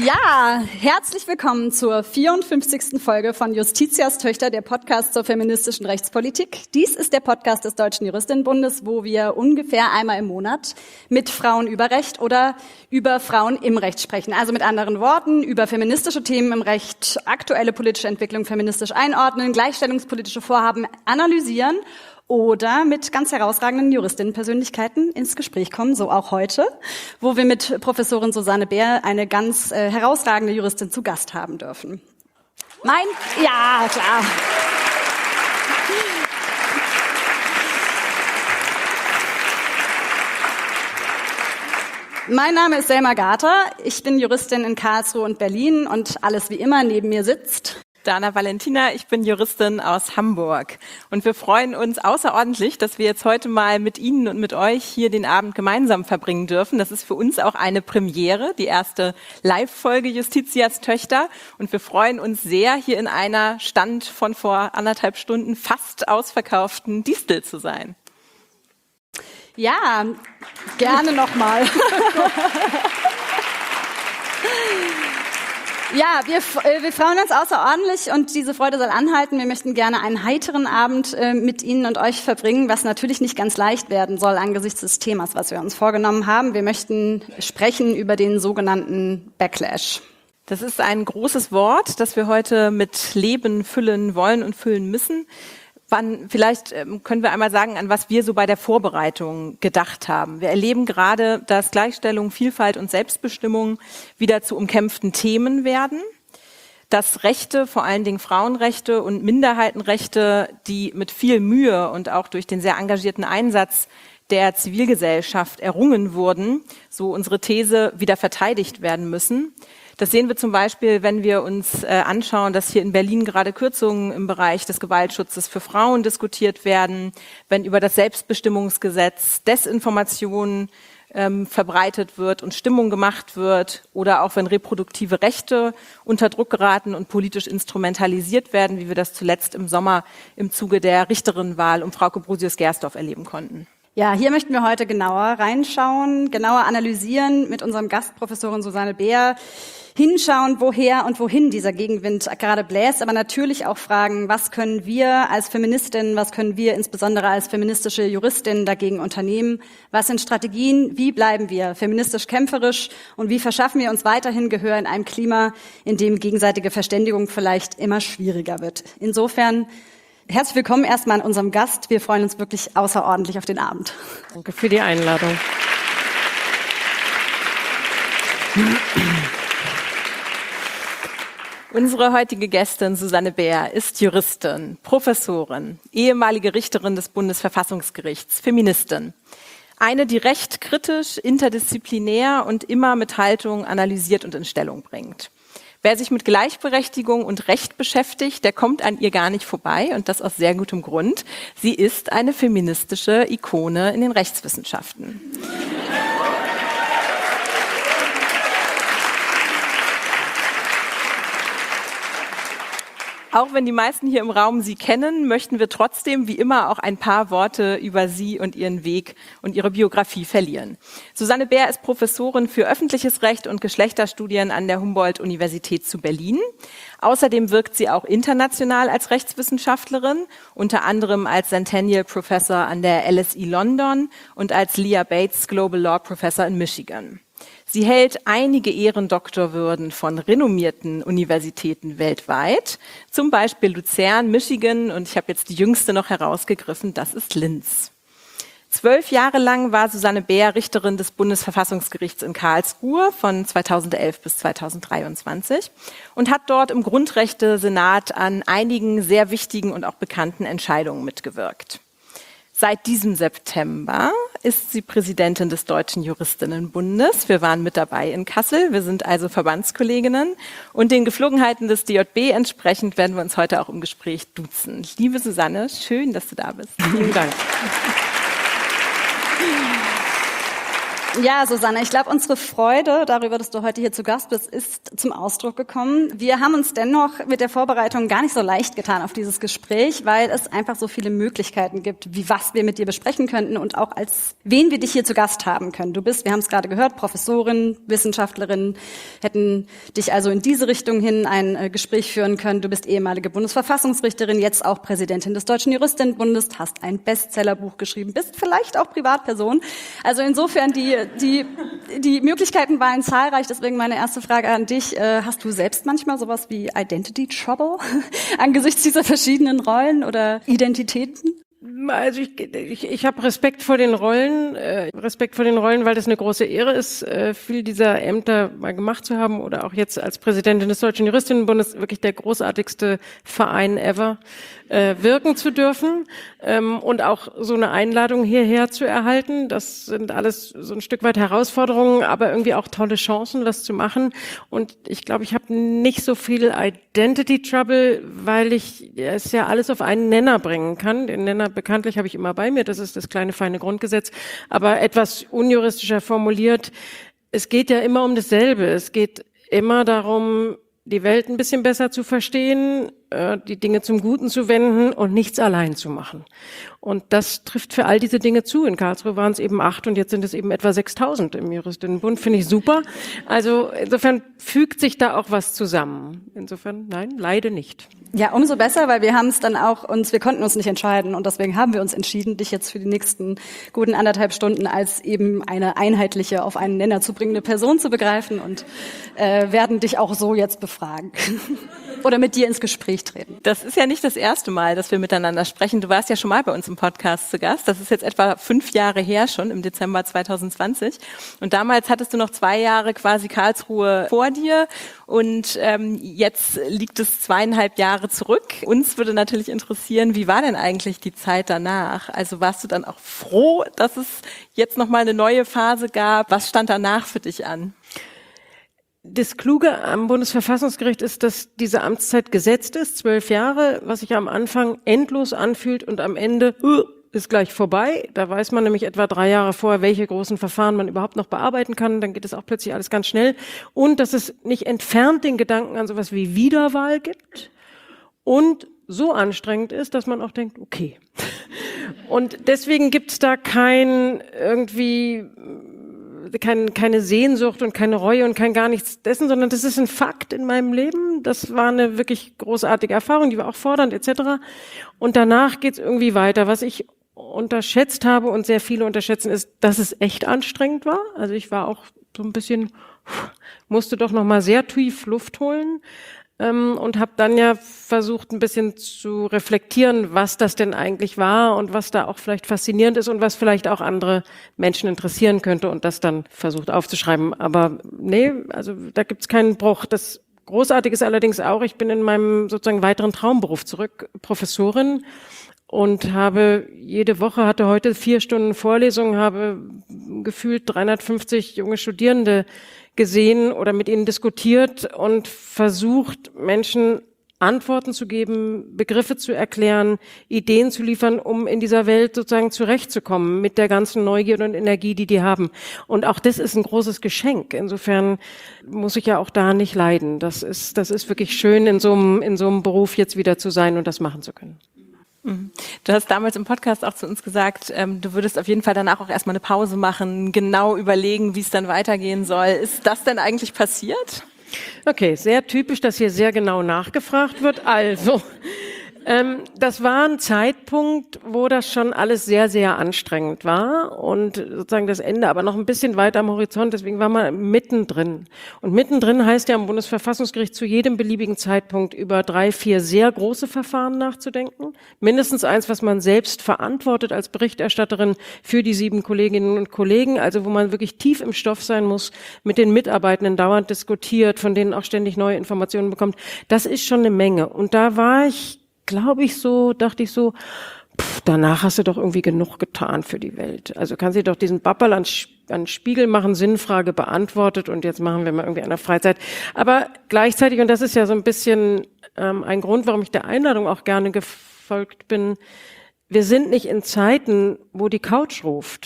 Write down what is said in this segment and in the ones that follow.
Ja, herzlich willkommen zur 54. Folge von Justitias Töchter, der Podcast zur feministischen Rechtspolitik. Dies ist der Podcast des Deutschen Juristinnenbundes, wo wir ungefähr einmal im Monat mit Frauen über Recht oder über Frauen im Recht sprechen. Also mit anderen Worten, über feministische Themen im Recht, aktuelle politische Entwicklung feministisch einordnen, gleichstellungspolitische Vorhaben analysieren oder mit ganz herausragenden Juristinnenpersönlichkeiten ins Gespräch kommen, so auch heute, wo wir mit Professorin Susanne Bär eine ganz herausragende Juristin zu Gast haben dürfen. Ja, klar. Mein Name ist Selma Gater, ich bin Juristin in Karlsruhe und Berlin und alles wie immer neben mir sitzt Dana Valentina, ich bin Juristin aus Hamburg und wir freuen uns außerordentlich, dass wir jetzt heute mal mit Ihnen und mit euch hier den Abend gemeinsam verbringen dürfen. Das ist für uns auch eine Premiere, die erste Live-Folge Justitias Töchter und wir freuen uns sehr, hier in einer Stand von vor 1,5 Stunden fast ausverkauften Distel zu sein. Ja, gerne nochmal. Ja, wir freuen uns außerordentlich und diese Freude soll anhalten. Wir möchten gerne einen heiteren Abend mit Ihnen und euch verbringen, was natürlich nicht ganz leicht werden soll angesichts des Themas, was wir uns vorgenommen haben. Wir möchten sprechen über den sogenannten Backlash. Das ist ein großes Wort, das wir heute mit Leben füllen wollen und füllen müssen. Vielleicht können wir einmal sagen, an was wir so bei der Vorbereitung gedacht haben. Wir erleben gerade, dass Gleichstellung, Vielfalt und Selbstbestimmung wieder zu umkämpften Themen werden, dass Rechte, vor allen Dingen Frauenrechte und Minderheitenrechte, die mit viel Mühe und auch durch den sehr engagierten Einsatz der Zivilgesellschaft errungen wurden, so unsere These, wieder verteidigt werden müssen. Das sehen wir zum Beispiel, wenn wir uns anschauen, dass hier in Berlin gerade Kürzungen im Bereich des Gewaltschutzes für Frauen diskutiert werden, wenn über das Selbstbestimmungsgesetz Desinformation verbreitet wird und Stimmung gemacht wird oder auch wenn reproduktive Rechte unter Druck geraten und politisch instrumentalisiert werden, wie wir das zuletzt im Sommer im Zuge der Richterinnenwahl um Frauke Brosius-Gersdorf erleben konnten. Ja, hier möchten wir heute genauer reinschauen, genauer analysieren mit unserem Gast Professorin Susanne Bär, hinschauen, woher und wohin dieser Gegenwind gerade bläst, aber natürlich auch fragen, was können wir als Feministinnen, was können wir insbesondere als feministische Juristinnen dagegen unternehmen, was sind Strategien, wie bleiben wir feministisch kämpferisch und wie verschaffen wir uns weiterhin Gehör in einem Klima, in dem gegenseitige Verständigung vielleicht immer schwieriger wird. Insofern herzlich willkommen erstmal an unserem Gast. Wir freuen uns wirklich außerordentlich auf den Abend. Danke für die Einladung. Unsere heutige Gästin Susanne Bär ist Juristin, Professorin, ehemalige Richterin des Bundesverfassungsgerichts, Feministin. Eine, die Recht kritisch, interdisziplinär und immer mit Haltung analysiert und in Stellung bringt. Wer sich mit Gleichberechtigung und Recht beschäftigt, der kommt an ihr gar nicht vorbei und das aus sehr gutem Grund. Sie ist eine feministische Ikone in den Rechtswissenschaften. Auch wenn die meisten hier im Raum sie kennen, möchten wir trotzdem wie immer auch ein paar Worte über sie und ihren Weg und ihre Biografie verlieren. Susanne Bär ist Professorin für öffentliches Recht und Geschlechterstudien an der Humboldt-Universität zu Berlin. Außerdem wirkt sie auch international als Rechtswissenschaftlerin, unter anderem als Centennial Professor an der LSE London und als Leah Bates Global Law Professor in Michigan. Sie hält einige Ehrendoktorwürden von renommierten Universitäten weltweit, zum Beispiel Luzern, Michigan und ich habe jetzt die jüngste noch herausgegriffen, das ist Linz. 12 Jahre lang war Susanne Bär Richterin des Bundesverfassungsgerichts in Karlsruhe von 2011 bis 2023 und hat dort im Grundrechte-Senat an einigen sehr wichtigen und auch bekannten Entscheidungen mitgewirkt. Seit diesem September ist sie Präsidentin des Deutschen Juristinnenbundes. Wir waren mit dabei in Kassel, wir sind also Verbandskolleginnen und den Geflogenheiten des DJB entsprechend werden wir uns heute auch im Gespräch duzen. Liebe Susanne, schön, dass du da bist. Vielen Dank. Ja, Susanne, ich glaube, unsere Freude darüber, dass du heute hier zu Gast bist, ist zum Ausdruck gekommen. Wir haben uns dennoch mit der Vorbereitung gar nicht so leicht getan auf dieses Gespräch, weil es einfach so viele Möglichkeiten gibt, wie was wir mit dir besprechen könnten und auch als wen wir dich hier zu Gast haben können. Du bist, wir haben es gerade gehört, Professorin, Wissenschaftlerin, hätten dich also in diese Richtung hin ein Gespräch führen können. Du bist ehemalige Bundesverfassungsrichterin, jetzt auch Präsidentin des Deutschen Juristinnenbundes, hast ein Bestsellerbuch geschrieben, bist vielleicht auch Privatperson. Also insofern die Möglichkeiten waren zahlreich, deswegen meine erste Frage an dich. Hast du selbst manchmal sowas wie Identity Trouble angesichts dieser verschiedenen Rollen oder Identitäten? Also ich habe Respekt vor den Rollen, weil das eine große Ehre ist, viel dieser Ämter mal gemacht zu haben oder auch jetzt als Präsidentin des Deutschen Juristinnenbundes wirklich der großartigste Verein ever wirken zu dürfen und auch so eine Einladung hierher zu erhalten. Das sind alles so ein Stück weit Herausforderungen, aber irgendwie auch tolle Chancen, das zu machen. Und ich glaube, ich habe nicht so viel Identity Trouble, weil ich es ja alles auf einen Nenner bringen kann. Den Nenner bekanntlich habe ich immer bei mir, das ist das kleine feine Grundgesetz, aber etwas unjuristischer formuliert, es geht ja immer um dasselbe. Es geht immer darum, die Welt ein bisschen besser zu verstehen, die Dinge zum Guten zu wenden und nichts allein zu machen. Und das trifft für all diese Dinge zu. In Karlsruhe waren es eben 8 und jetzt sind es eben etwa 6.000 im Juristinnenbund. Finde ich super. Also insofern fügt sich da auch was zusammen. Insofern, nein, leider nicht. Ja, umso besser, weil wir haben es dann auch wir konnten uns nicht entscheiden und deswegen haben wir uns entschieden, dich jetzt für die nächsten guten 1,5 Stunden als eben eine einheitliche, auf einen Nenner zu bringende Person zu begreifen und werden dich auch so jetzt befragen oder mit dir ins Gespräch treten. Das ist ja nicht das erste Mal, dass wir miteinander sprechen. Du warst ja schon mal bei uns im Podcast zu Gast. Das ist jetzt etwa 5 Jahre her schon, im Dezember 2020. Und damals hattest du noch 2 Jahre quasi Karlsruhe vor dir. Und jetzt liegt es 2,5 Jahre zurück. Uns würde natürlich interessieren, wie war denn eigentlich die Zeit danach? Also warst du dann auch froh, dass es jetzt nochmal eine neue Phase gab? Was stand danach für dich an? Das Kluge am Bundesverfassungsgericht ist, dass diese Amtszeit gesetzt ist, 12 Jahre, was sich am Anfang endlos anfühlt und am Ende ist gleich vorbei. Da weiß man nämlich etwa 3 Jahre vorher, welche großen Verfahren man überhaupt noch bearbeiten kann. Dann geht es auch plötzlich alles ganz schnell. Und dass es nicht entfernt den Gedanken an sowas wie Wiederwahl gibt und so anstrengend ist, dass man auch denkt, okay. Und deswegen gibt es da keine Sehnsucht und keine Reue und kein gar nichts dessen, sondern das ist ein Fakt in meinem Leben. Das war eine wirklich großartige Erfahrung, die war auch fordernd etc. Und danach geht's irgendwie weiter. Was ich unterschätzt habe und sehr viele unterschätzen, ist, dass es echt anstrengend war. Also ich war auch so ein bisschen, musste doch noch mal sehr tief Luft holen. Und habe dann ja versucht, ein bisschen zu reflektieren, was das denn eigentlich war und was da auch vielleicht faszinierend ist und was vielleicht auch andere Menschen interessieren könnte und das dann versucht aufzuschreiben. Aber nee, also da gibt's keinen Bruch. Das Großartige ist allerdings auch, ich bin in meinem sozusagen weiteren Traumberuf zurück, Professorin, und hatte heute 4 Stunden Vorlesung, habe gefühlt 350 junge Studierende gesehen oder mit ihnen diskutiert und versucht, Menschen Antworten zu geben, Begriffe zu erklären, Ideen zu liefern, um in dieser Welt sozusagen zurechtzukommen mit der ganzen Neugier und Energie, die haben. Und auch das ist ein großes Geschenk. Insofern muss ich ja auch da nicht leiden. Das ist wirklich schön, in so einem Beruf jetzt wieder zu sein und das machen zu können. Du hast damals im Podcast auch zu uns gesagt, du würdest auf jeden Fall danach auch erstmal eine Pause machen, genau überlegen, wie es dann weitergehen soll. Ist das denn eigentlich passiert? Okay, sehr typisch, dass hier sehr genau nachgefragt wird. Also, das war ein Zeitpunkt, wo das schon alles sehr, sehr anstrengend war und sozusagen das Ende aber noch ein bisschen weiter am Horizont, deswegen war man mittendrin. Und mittendrin heißt ja am Bundesverfassungsgericht zu jedem beliebigen Zeitpunkt über 3, 4 sehr große Verfahren nachzudenken. Mindestens eins, was man selbst verantwortet als Berichterstatterin für die 7 Kolleginnen und Kollegen, also wo man wirklich tief im Stoff sein muss, mit den Mitarbeitenden dauernd diskutiert, von denen auch ständig neue Informationen bekommt. Das ist schon eine Menge. Und da war ich, dachte ich so, danach hast du doch irgendwie genug getan für die Welt. Also kann sie doch diesen Babbel an Spiegel machen, Sinnfrage beantwortet und jetzt machen wir mal irgendwie eine Freizeit. Aber gleichzeitig, und das ist ja so ein bisschen ein Grund, warum ich der Einladung auch gerne gefolgt bin, wir sind nicht in Zeiten, wo die Couch ruft.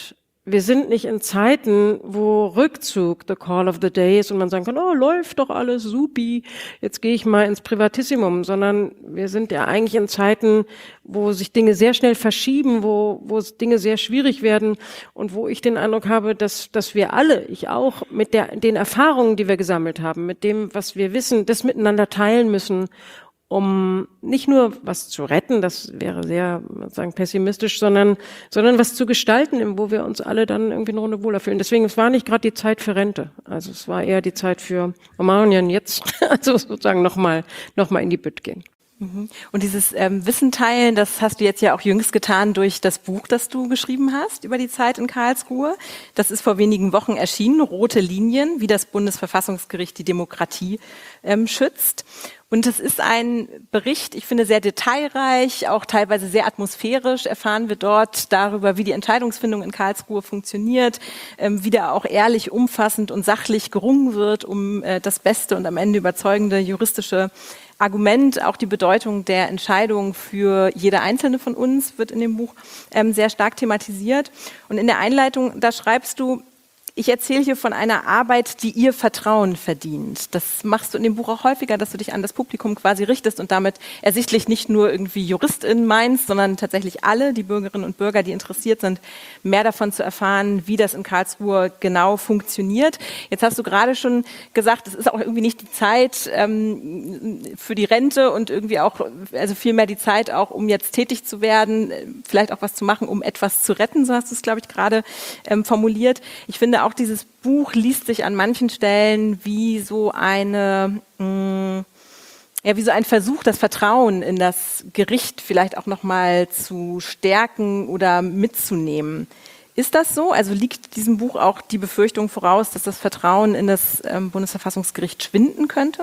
wir sind nicht in Zeiten, wo Rückzug the call of the day ist und man sagen kann, oh, läuft doch alles supi, jetzt gehe ich mal ins Privatissimum, sondern wir sind ja eigentlich in Zeiten, wo sich Dinge sehr schnell verschieben, wo Dinge sehr schwierig werden und wo ich den Eindruck habe, dass wir alle, ich auch, mit den Erfahrungen, die wir gesammelt haben, mit dem, was wir wissen, das miteinander teilen müssen, um nicht nur was zu retten, das wäre sehr, sagen, pessimistisch, sondern was zu gestalten, wo wir uns alle dann irgendwie eine Runde wohler fühlen. Deswegen, es war nicht gerade die Zeit für Rente. Also es war eher die Zeit für, wir machen ja jetzt, also sozusagen nochmal in die Bütt gehen. Und dieses Wissen teilen, das hast du jetzt ja auch jüngst getan durch das Buch, das du geschrieben hast über die Zeit in Karlsruhe. Das ist vor wenigen Wochen erschienen, Rote Linien, wie das Bundesverfassungsgericht die Demokratie schützt. Und es ist ein Bericht, ich finde, sehr detailreich, auch teilweise sehr atmosphärisch. Erfahren wir dort darüber, wie die Entscheidungsfindung in Karlsruhe funktioniert, wie da auch ehrlich, umfassend und sachlich gerungen wird um das beste und am Ende überzeugende juristische Argument. Auch die Bedeutung der Entscheidung für jede einzelne von uns wird in dem Buch sehr stark thematisiert. Und in der Einleitung, da schreibst du, ich erzähle hier von einer Arbeit, die ihr Vertrauen verdient. Das machst du in dem Buch auch häufiger, dass du dich an das Publikum quasi richtest und damit ersichtlich nicht nur irgendwie JuristInnen meinst, sondern tatsächlich alle, die Bürgerinnen und Bürger, die interessiert sind, mehr davon zu erfahren, wie das in Karlsruhe genau funktioniert. Jetzt hast du gerade schon gesagt, es ist auch irgendwie nicht die Zeit für die Rente und irgendwie auch, also vielmehr die Zeit auch, um jetzt tätig zu werden, vielleicht auch was zu machen, um etwas zu retten, so hast du es, glaube ich, gerade formuliert. Ich finde auch dieses Buch liest sich an manchen Stellen wie so ein Versuch, das Vertrauen in das Gericht vielleicht auch nochmal zu stärken oder mitzunehmen. Ist das so? Also liegt diesem Buch auch die Befürchtung voraus, dass das Vertrauen in das Bundesverfassungsgericht schwinden könnte?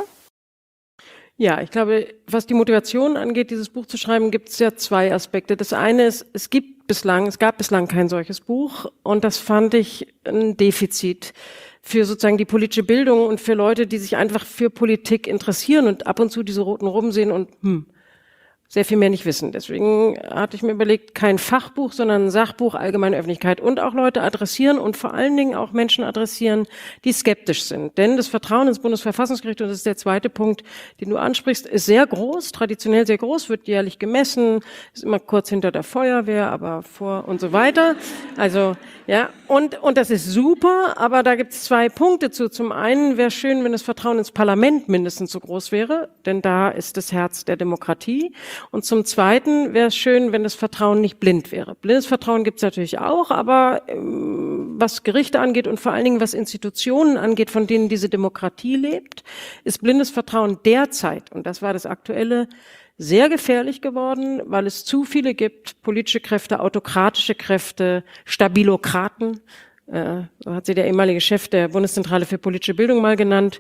Ja, ich glaube, was die Motivation angeht, dieses Buch zu schreiben, gibt es ja zwei Aspekte. Das eine ist, es gab bislang kein solches Buch und das fand ich ein Defizit für sozusagen die politische Bildung und für Leute, die sich einfach für Politik interessieren und ab und zu diese roten Roben sehen und sehr viel mehr nicht wissen. Deswegen hatte ich mir überlegt, kein Fachbuch, sondern ein Sachbuch, allgemeine Öffentlichkeit und auch Leute adressieren und vor allen Dingen auch Menschen adressieren, die skeptisch sind. Denn das Vertrauen ins Bundesverfassungsgericht, und das ist der zweite Punkt, den du ansprichst, ist sehr groß, traditionell sehr groß, wird jährlich gemessen, ist immer kurz hinter der Feuerwehr, aber vor und so weiter. Also, ja, und das ist super, aber da gibt es zwei Punkte zu. Zum einen wäre schön, wenn das Vertrauen ins Parlament mindestens so groß wäre, denn da ist das Herz der Demokratie. Und zum Zweiten wäre es schön, wenn das Vertrauen nicht blind wäre. Blindes Vertrauen gibt es natürlich auch, aber was Gerichte angeht und vor allen Dingen was Institutionen angeht, von denen diese Demokratie lebt, ist blindes Vertrauen derzeit, und das war das Aktuelle, sehr gefährlich geworden, weil es zu viele gibt, politische Kräfte, autokratische Kräfte, Stabilokraten, so hat sie der ehemalige Chef der Bundeszentrale für politische Bildung mal genannt,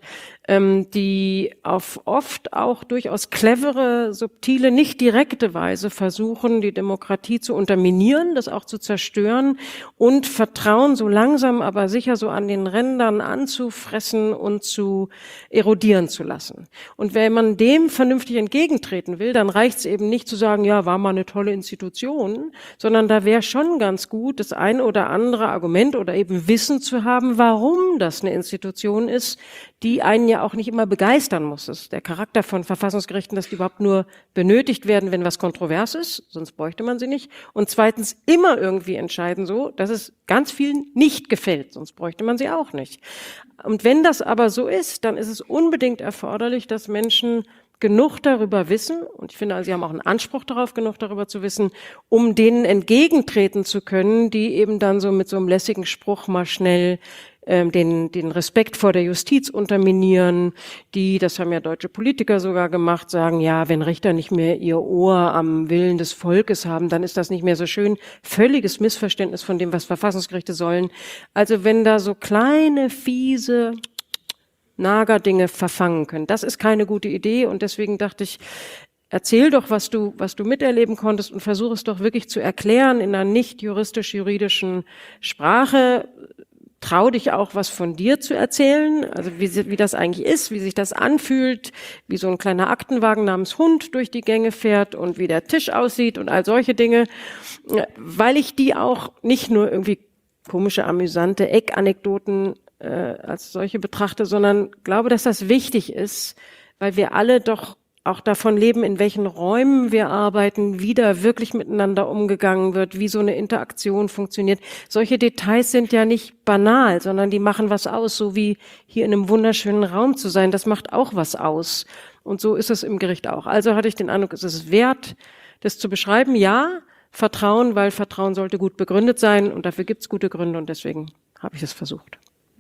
die auf oft auch durchaus clevere, subtile, nicht direkte Weise versuchen, die Demokratie zu unterminieren, das auch zu zerstören und Vertrauen so langsam, aber sicher so an den Rändern anzufressen und zu erodieren zu lassen. Und wenn man dem vernünftig entgegentreten will, dann reicht es eben nicht zu sagen, ja, war mal eine tolle Institution, sondern da wäre schon ganz gut, das ein oder andere Argument oder eben Wissen zu haben, warum das eine Institution ist, die einen ja auch nicht immer begeistern muss. Das ist der Charakter von Verfassungsgerichten, dass die überhaupt nur benötigt werden, wenn was kontrovers ist, sonst bräuchte man sie nicht. Und zweitens immer irgendwie entscheiden so, dass es ganz vielen nicht gefällt, sonst bräuchte man sie auch nicht. Und wenn das aber so ist, dann ist es unbedingt erforderlich, dass Menschen genug darüber wissen, und ich finde, sie haben auch einen Anspruch darauf, genug darüber zu wissen, um denen entgegentreten zu können, die eben dann so mit so einem lässigen Spruch mal schnell den Respekt vor der Justiz unterminieren, die, das haben ja deutsche Politiker sogar gemacht, sagen, ja, wenn Richter nicht mehr ihr Ohr am Willen des Volkes haben, dann ist das nicht mehr so schön. Völliges Missverständnis von dem, was Verfassungsgerichte sollen. Also wenn da so kleine, fiese Nagerdinge verfangen können. Das ist keine gute Idee und deswegen dachte ich, erzähl doch, was du miterleben konntest und versuch es doch wirklich zu erklären in einer nicht juristisch-juridischen Sprache. Trau dich auch, was von dir zu erzählen, also wie das eigentlich ist, wie sich das anfühlt, wie so ein kleiner Aktenwagen namens Hund durch die Gänge fährt und wie der Tisch aussieht und all solche Dinge, weil ich die auch nicht nur irgendwie komische, amüsante Eckanekdoten als solche betrachte, sondern glaube, dass das wichtig ist, weil wir alle doch auch davon leben, in welchen Räumen wir arbeiten, wie da wirklich miteinander umgegangen wird, wie so eine Interaktion funktioniert. Solche Details sind ja nicht banal, sondern die machen was aus, so wie hier in einem wunderschönen Raum zu sein, das macht auch was aus. Und so ist es im Gericht auch. Also hatte ich den Eindruck, es ist wert, das zu beschreiben. Ja, Vertrauen, weil Vertrauen sollte gut begründet sein und dafür gibt es gute Gründe und deswegen habe ich es versucht.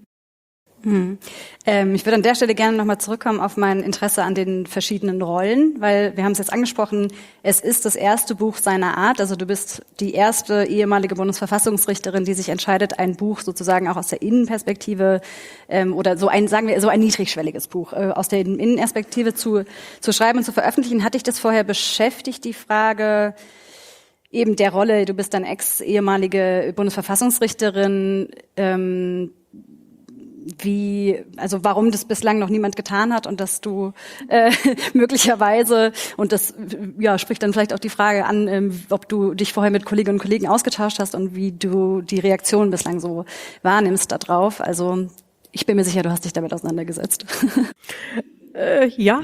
Ich würde an der Stelle gerne nochmal zurückkommen auf mein Interesse an den verschiedenen Rollen, weil wir haben es jetzt angesprochen, es ist das erste Buch seiner Art, also du bist die erste ehemalige Bundesverfassungsrichterin, die sich entscheidet, ein Buch sozusagen auch aus der Innenperspektive oder so ein, sagen wir, so ein niedrigschwelliges Buch aus der Innenperspektive zu schreiben und zu veröffentlichen. Hatte ich das vorher beschäftigt, die Frage eben der Rolle, du bist dann ehemalige Bundesverfassungsrichterin, also warum das bislang noch niemand getan hat und dass du möglicherweise, und das spricht dann vielleicht auch die Frage an, ob du dich vorher mit Kolleginnen und Kollegen ausgetauscht hast und wie du die Reaktion bislang so wahrnimmst da drauf. Also ich bin mir sicher, du hast dich damit auseinandergesetzt. Ja.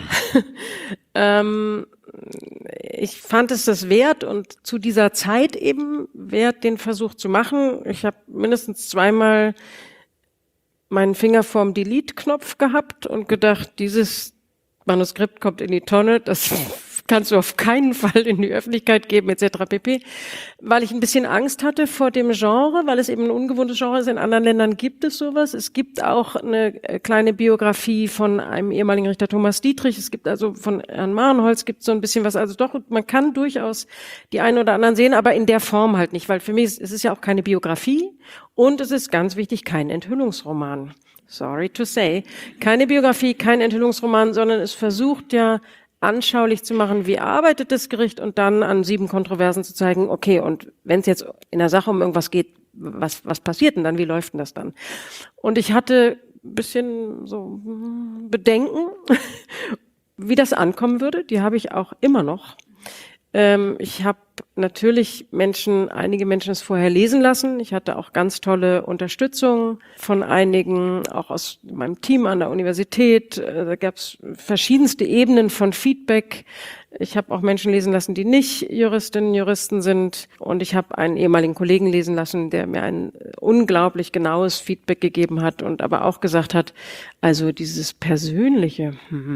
Ich fand es das wert und zu dieser Zeit eben wert, den Versuch zu machen. Ich habe mindestens zweimal meinen Finger vorm Delete-Knopf gehabt und gedacht, dieses Manuskript kommt in die Tonne, das kannst du auf keinen Fall in die Öffentlichkeit geben, etc. pp. Weil ich ein bisschen Angst hatte vor dem Genre, weil es eben ein ungewohntes Genre ist. In anderen Ländern gibt es sowas. Es gibt auch eine kleine Biografie von einem ehemaligen Richter Thomas Dietrich. Es gibt also von Herrn Marenholz gibt es so ein bisschen was. Also doch, man kann durchaus die einen oder anderen sehen, aber in der Form halt nicht, weil für mich ist es ja auch keine Biografie und es ist ganz wichtig, kein Enthüllungsroman. Sorry to say. Keine Biografie, kein Enthüllungsroman, sondern es versucht ja anschaulich zu machen, wie arbeitet das Gericht und dann an 7 Kontroversen zu zeigen, okay, und wenn es jetzt in der Sache um irgendwas geht, was passiert denn dann, wie läuft denn das dann? Und ich hatte ein bisschen so Bedenken, wie das ankommen würde, die habe ich auch immer noch. Ich habe natürlich einige Menschen es vorher lesen lassen. Ich hatte auch ganz tolle Unterstützung von einigen, auch aus meinem Team an der Universität. Da gab es verschiedenste Ebenen von Feedback. Ich habe auch Menschen lesen lassen, die nicht Juristinnen, Juristen sind. Und ich habe einen ehemaligen Kollegen lesen lassen, der mir ein unglaublich genaues Feedback gegeben hat und aber auch gesagt hat, also dieses Persönliche,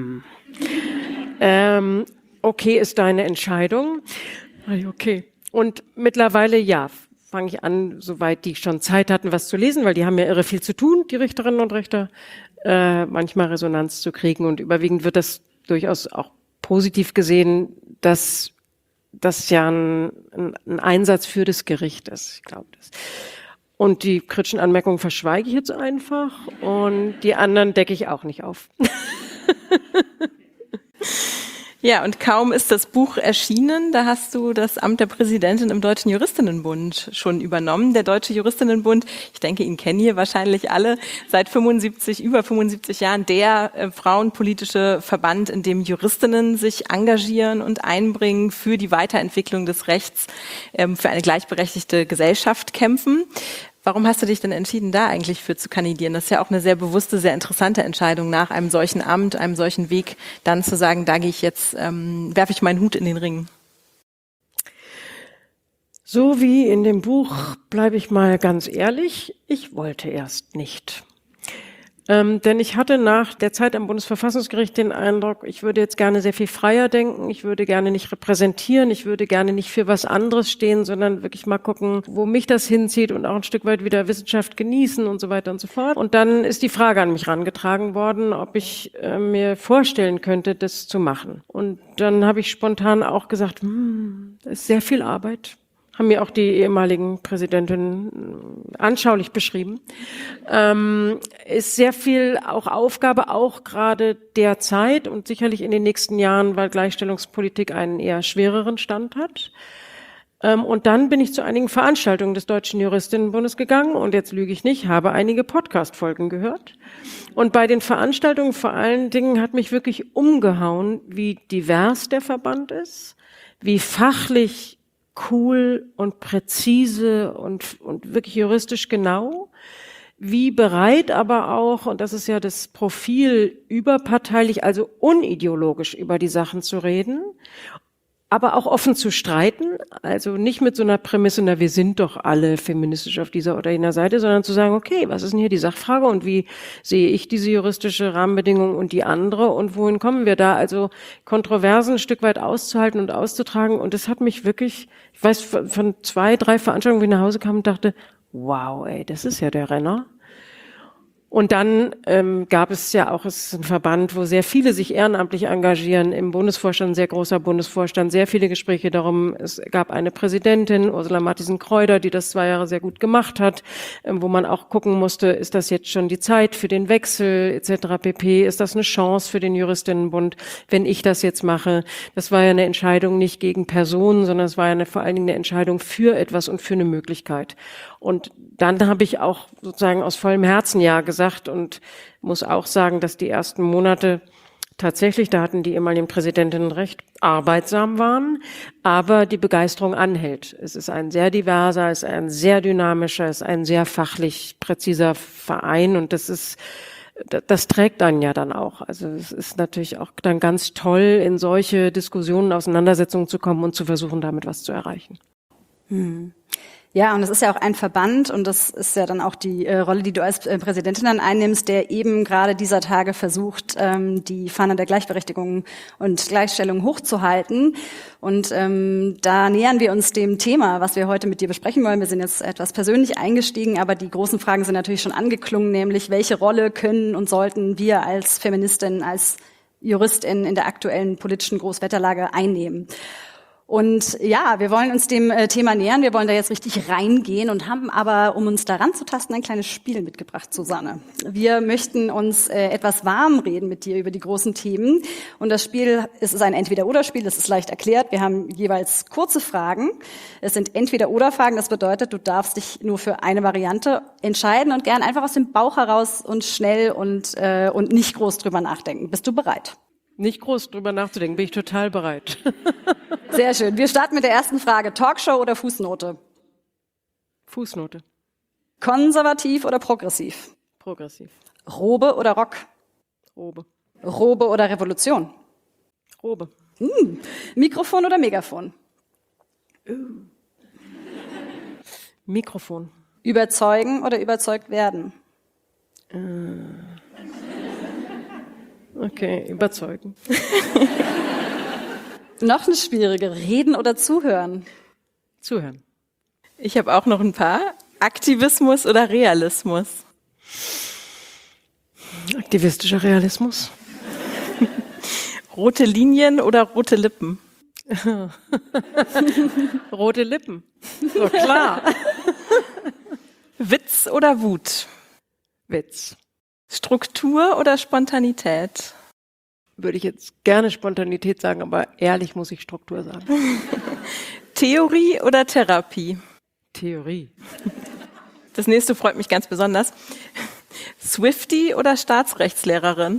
okay, ist deine Entscheidung. Okay. Und mittlerweile, fange ich an, soweit die schon Zeit hatten, was zu lesen, weil die haben ja irre viel zu tun, die Richterinnen und Richter, manchmal Resonanz zu kriegen. Und überwiegend wird das durchaus auch positiv gesehen, dass das ja ein Einsatz für das Gericht ist. Ich glaube das. Und die kritischen Anmerkungen verschweige ich jetzt einfach und die anderen decke ich auch nicht auf. Ja, und kaum ist das Buch erschienen, da hast du das Amt der Präsidentin im Deutschen Juristinnenbund schon übernommen. Der Deutsche Juristinnenbund, ich denke, ihn kennen hier wahrscheinlich alle, seit über 75 Jahren der frauenpolitische Verband, in dem Juristinnen sich engagieren und einbringen für die Weiterentwicklung des Rechts, für eine gleichberechtigte Gesellschaft kämpfen. Warum hast du dich denn entschieden, da eigentlich für zu kandidieren? Das ist ja auch eine sehr bewusste, sehr interessante Entscheidung nach einem solchen Amt, einem solchen Weg, dann zu sagen, da gehe ich jetzt, werfe ich meinen Hut in den Ring. So wie in dem Buch bleibe ich mal ganz ehrlich, ich wollte erst nicht. Denn ich hatte nach der Zeit am Bundesverfassungsgericht den Eindruck, ich würde jetzt gerne sehr viel freier denken, ich würde gerne nicht repräsentieren, ich würde gerne nicht für was anderes stehen, sondern wirklich mal gucken, wo mich das hinzieht und auch ein Stück weit wieder Wissenschaft genießen und so weiter und so fort. Und dann ist die Frage an mich herangetragen worden, ob ich mir vorstellen könnte, das zu machen. Und dann habe ich spontan auch gesagt, das ist sehr viel Arbeit. Haben mir auch die ehemaligen Präsidentinnen anschaulich beschrieben. Ist sehr viel auch Aufgabe, auch gerade derzeit und sicherlich in den nächsten Jahren, weil Gleichstellungspolitik einen eher schwereren Stand hat. Und dann bin ich zu einigen Veranstaltungen des Deutschen Juristinnenbundes gegangen und jetzt lüge ich nicht, habe einige Podcast-Folgen gehört. Und bei den Veranstaltungen vor allen Dingen hat mich wirklich umgehauen, wie divers der Verband ist, wie fachlich cool und präzise und wirklich juristisch genau, wie bereit aber auch, und das ist ja das Profil, überparteilich, also unideologisch über die Sachen zu reden, aber auch offen zu streiten, also nicht mit so einer Prämisse, na, wir sind doch alle feministisch auf dieser oder jener Seite, sondern zu sagen, okay, was ist denn hier die Sachfrage und wie sehe ich diese juristische Rahmenbedingung und die andere und wohin kommen wir da? Also Kontroversen ein Stück weit auszuhalten und auszutragen, und das hat mich wirklich, ich weiß, von 2, 3 Veranstaltungen, wie ich nach Hause kam und dachte, wow, ey, das ist ja der Renner. Und dann gab es ja auch, es ist ein Verband, wo sehr viele sich ehrenamtlich engagieren, im Bundesvorstand, ein sehr großer Bundesvorstand, sehr viele Gespräche darum. Es gab eine Präsidentin, Ursula Martinsen-Kreuder, die das 2 Jahre sehr gut gemacht hat, wo man auch gucken musste, ist das jetzt schon die Zeit für den Wechsel etc. pp. Ist das eine Chance für den Juristinnenbund, wenn ich das jetzt mache? Das war ja eine Entscheidung nicht gegen Personen, sondern es war ja vor allen Dingen eine Entscheidung für etwas und für eine Möglichkeit. Und dann habe ich auch sozusagen aus vollem Herzen ja gesagt und muss auch sagen, dass die ersten Monate tatsächlich, da hatten die ehemaligen Präsidentinnen recht, arbeitsam waren, aber die Begeisterung anhält. Es ist ein sehr diverser, es ist ein sehr dynamischer, es ist ein sehr fachlich präziser Verein, und das trägt dann ja dann auch. Also es ist natürlich auch dann ganz toll, in solche Diskussionen, Auseinandersetzungen zu kommen und zu versuchen, damit was zu erreichen. Ja, und es ist ja auch ein Verband, und das ist ja dann auch die Rolle, die du als Präsidentin dann einnimmst, der eben gerade dieser Tage versucht, die Fahne der Gleichberechtigung und Gleichstellung hochzuhalten. Und da nähern wir uns dem Thema, was wir heute mit dir besprechen wollen. Wir sind jetzt etwas persönlich eingestiegen, aber die großen Fragen sind natürlich schon angeklungen, nämlich welche Rolle können und sollten wir als Feministinnen, als JuristInnen in der aktuellen politischen Großwetterlage einnehmen. Und ja, wir wollen uns dem Thema nähern, wir wollen da jetzt richtig reingehen und haben aber, um uns da ranzutasten, ein kleines Spiel mitgebracht, Susanne. Wir möchten uns etwas warm reden mit dir über die großen Themen. Und das Spiel, es ist ein Entweder-Oder-Spiel, das ist leicht erklärt. Wir haben jeweils kurze Fragen. Es sind Entweder-Oder-Fragen, das bedeutet, du darfst dich nur für eine Variante entscheiden und gern einfach aus dem Bauch heraus und schnell und nicht groß drüber nachdenken. Bist du bereit? Nicht groß drüber nachzudenken, bin ich total bereit. Sehr schön. Wir starten mit der ersten Frage. Talkshow oder Fußnote? Fußnote. Konservativ oder progressiv? Progressiv. Robe oder Rock? Robe. Robe oder Revolution? Robe. Mikrofon oder Megafon? Mikrofon. Überzeugen oder überzeugt werden? Okay, überzeugen. Noch eine schwierige. Reden oder zuhören? Zuhören. Ich habe auch noch ein paar. Aktivismus oder Realismus? Aktivistischer Realismus. Rote Linien oder rote Lippen? Rote Lippen. So klar. Witz oder Wut? Witz. Struktur oder Spontanität? Würde ich jetzt gerne Spontanität sagen, aber ehrlich muss ich Struktur sagen. Theorie oder Therapie? Theorie. Das nächste freut mich ganz besonders. Swiftie oder Staatsrechtslehrerin?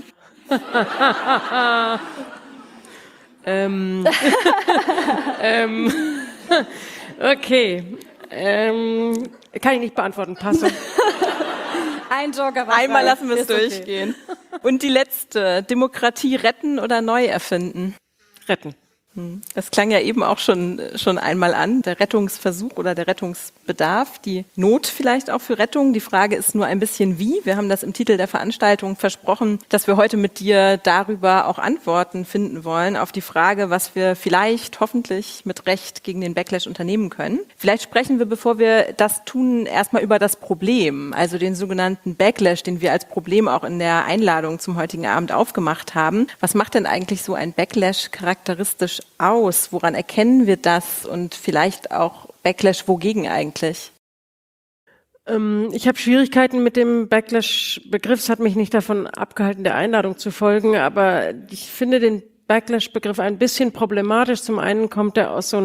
Okay. Kann ich nicht beantworten. Passe. Ein Joker war Einmal frei. lassen wir es Ist okay. durchgehen. Und die letzte, Demokratie retten oder neu erfinden? Retten. Das klang ja eben auch schon einmal an, der Rettungsversuch oder der Rettungsbedarf, die Not vielleicht auch für Rettung. Die Frage ist nur ein bisschen wie. Wir haben das im Titel der Veranstaltung versprochen, dass wir heute mit dir darüber auch Antworten finden wollen auf die Frage, was wir vielleicht hoffentlich mit Recht gegen den Backlash unternehmen können. Vielleicht sprechen wir, bevor wir das tun, erstmal über das Problem, also den sogenannten Backlash, den wir als Problem auch in der Einladung zum heutigen Abend aufgemacht haben. Was macht denn eigentlich so ein Backlash charakteristisch aus? Woran erkennen wir das? Und vielleicht auch Backlash wogegen eigentlich? Ich habe Schwierigkeiten mit dem Backlash-Begriff. Es hat mich nicht davon abgehalten, der Einladung zu folgen, aber ich finde den Backlash-Begriff ein bisschen problematisch. Zum einen kommt er aus so einer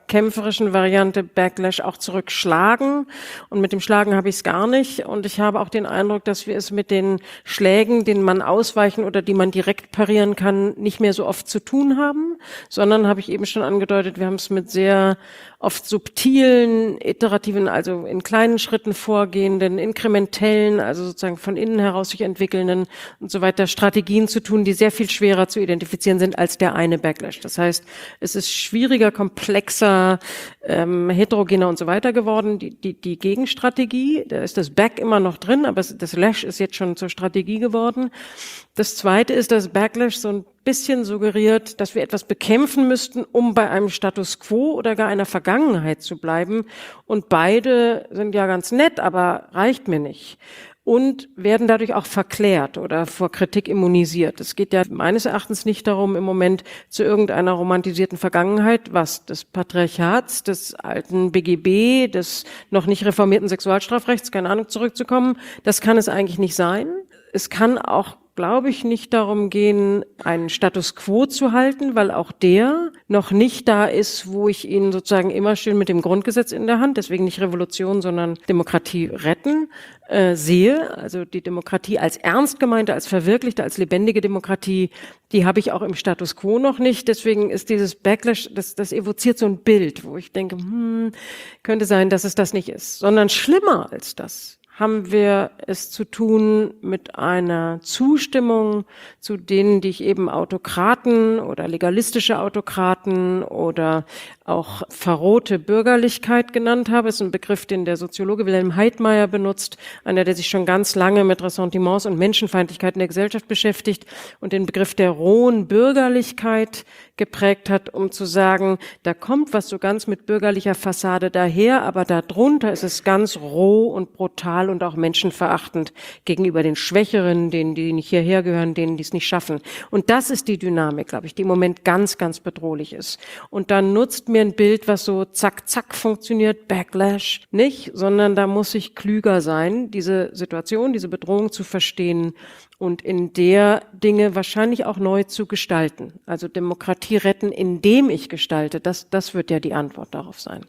kämpferischen Variante Backlash auch zurückschlagen. Und mit dem Schlagen habe ich es gar nicht. Und ich habe auch den Eindruck, dass wir es mit den Schlägen, denen man ausweichen oder die man direkt parieren kann, nicht mehr so oft zu tun haben, sondern, habe ich eben schon angedeutet, wir haben es mit sehr oft subtilen, iterativen, also in kleinen Schritten vorgehenden, inkrementellen, also sozusagen von innen heraus sich entwickelnden und so weiter Strategien zu tun, die sehr viel schwerer zu identifizieren sind als der eine Backlash. Das heißt, es ist schwieriger, komplexer, heterogener und so weiter geworden. Die Gegenstrategie, da ist das Back immer noch drin, aber das Lash ist jetzt schon zur Strategie geworden. Das Zweite ist, dass Backlash so ein bisschen suggeriert, dass wir etwas bekämpfen müssten, um bei einem Status quo oder gar einer Vergangenheit zu bleiben. Und beide sind ja ganz nett, aber reicht mir nicht. Und werden dadurch auch verklärt oder vor Kritik immunisiert. Es geht ja meines Erachtens nicht darum, im Moment zu irgendeiner romantisierten Vergangenheit, was des Patriarchats, des alten BGB, des noch nicht reformierten Sexualstrafrechts, keine Ahnung, zurückzukommen. Das kann es eigentlich nicht sein. Es kann auch, glaube ich, nicht darum gehen, einen Status quo zu halten, weil auch der noch nicht da ist, wo ich ihn sozusagen immer schön mit dem Grundgesetz in der Hand, deswegen nicht Revolution, sondern Demokratie retten, sehe. Also die Demokratie als ernst gemeinte, als verwirklichte, als lebendige Demokratie, die habe ich auch im Status quo noch nicht. Deswegen ist dieses Backlash, das evoziert so ein Bild, wo ich denke, könnte sein, dass es das nicht ist, sondern schlimmer als das haben wir es zu tun mit einer Zustimmung zu denen, die ich eben Autokraten oder legalistische Autokraten oder auch verrohte Bürgerlichkeit genannt habe. Das ist ein Begriff, den der Soziologe Wilhelm Heidmeier benutzt, einer, der sich schon ganz lange mit Ressentiments und Menschenfeindlichkeit in der Gesellschaft beschäftigt und den Begriff der rohen Bürgerlichkeit geprägt hat, um zu sagen, da kommt was so ganz mit bürgerlicher Fassade daher, aber darunter ist es ganz roh und brutal und auch menschenverachtend gegenüber den Schwächeren, denen, die nicht hierher gehören, denen, die es nicht schaffen. Und das ist die Dynamik, glaube ich, die im Moment ganz, ganz bedrohlich ist. Und dann nutzt mir ein Bild, was so zack, zack funktioniert, Backlash, nicht, sondern da muss ich klüger sein, diese Situation, diese Bedrohung zu verstehen und in der Dinge wahrscheinlich auch neu zu gestalten. Also Demokratie retten, indem ich gestalte, das wird ja die Antwort darauf sein.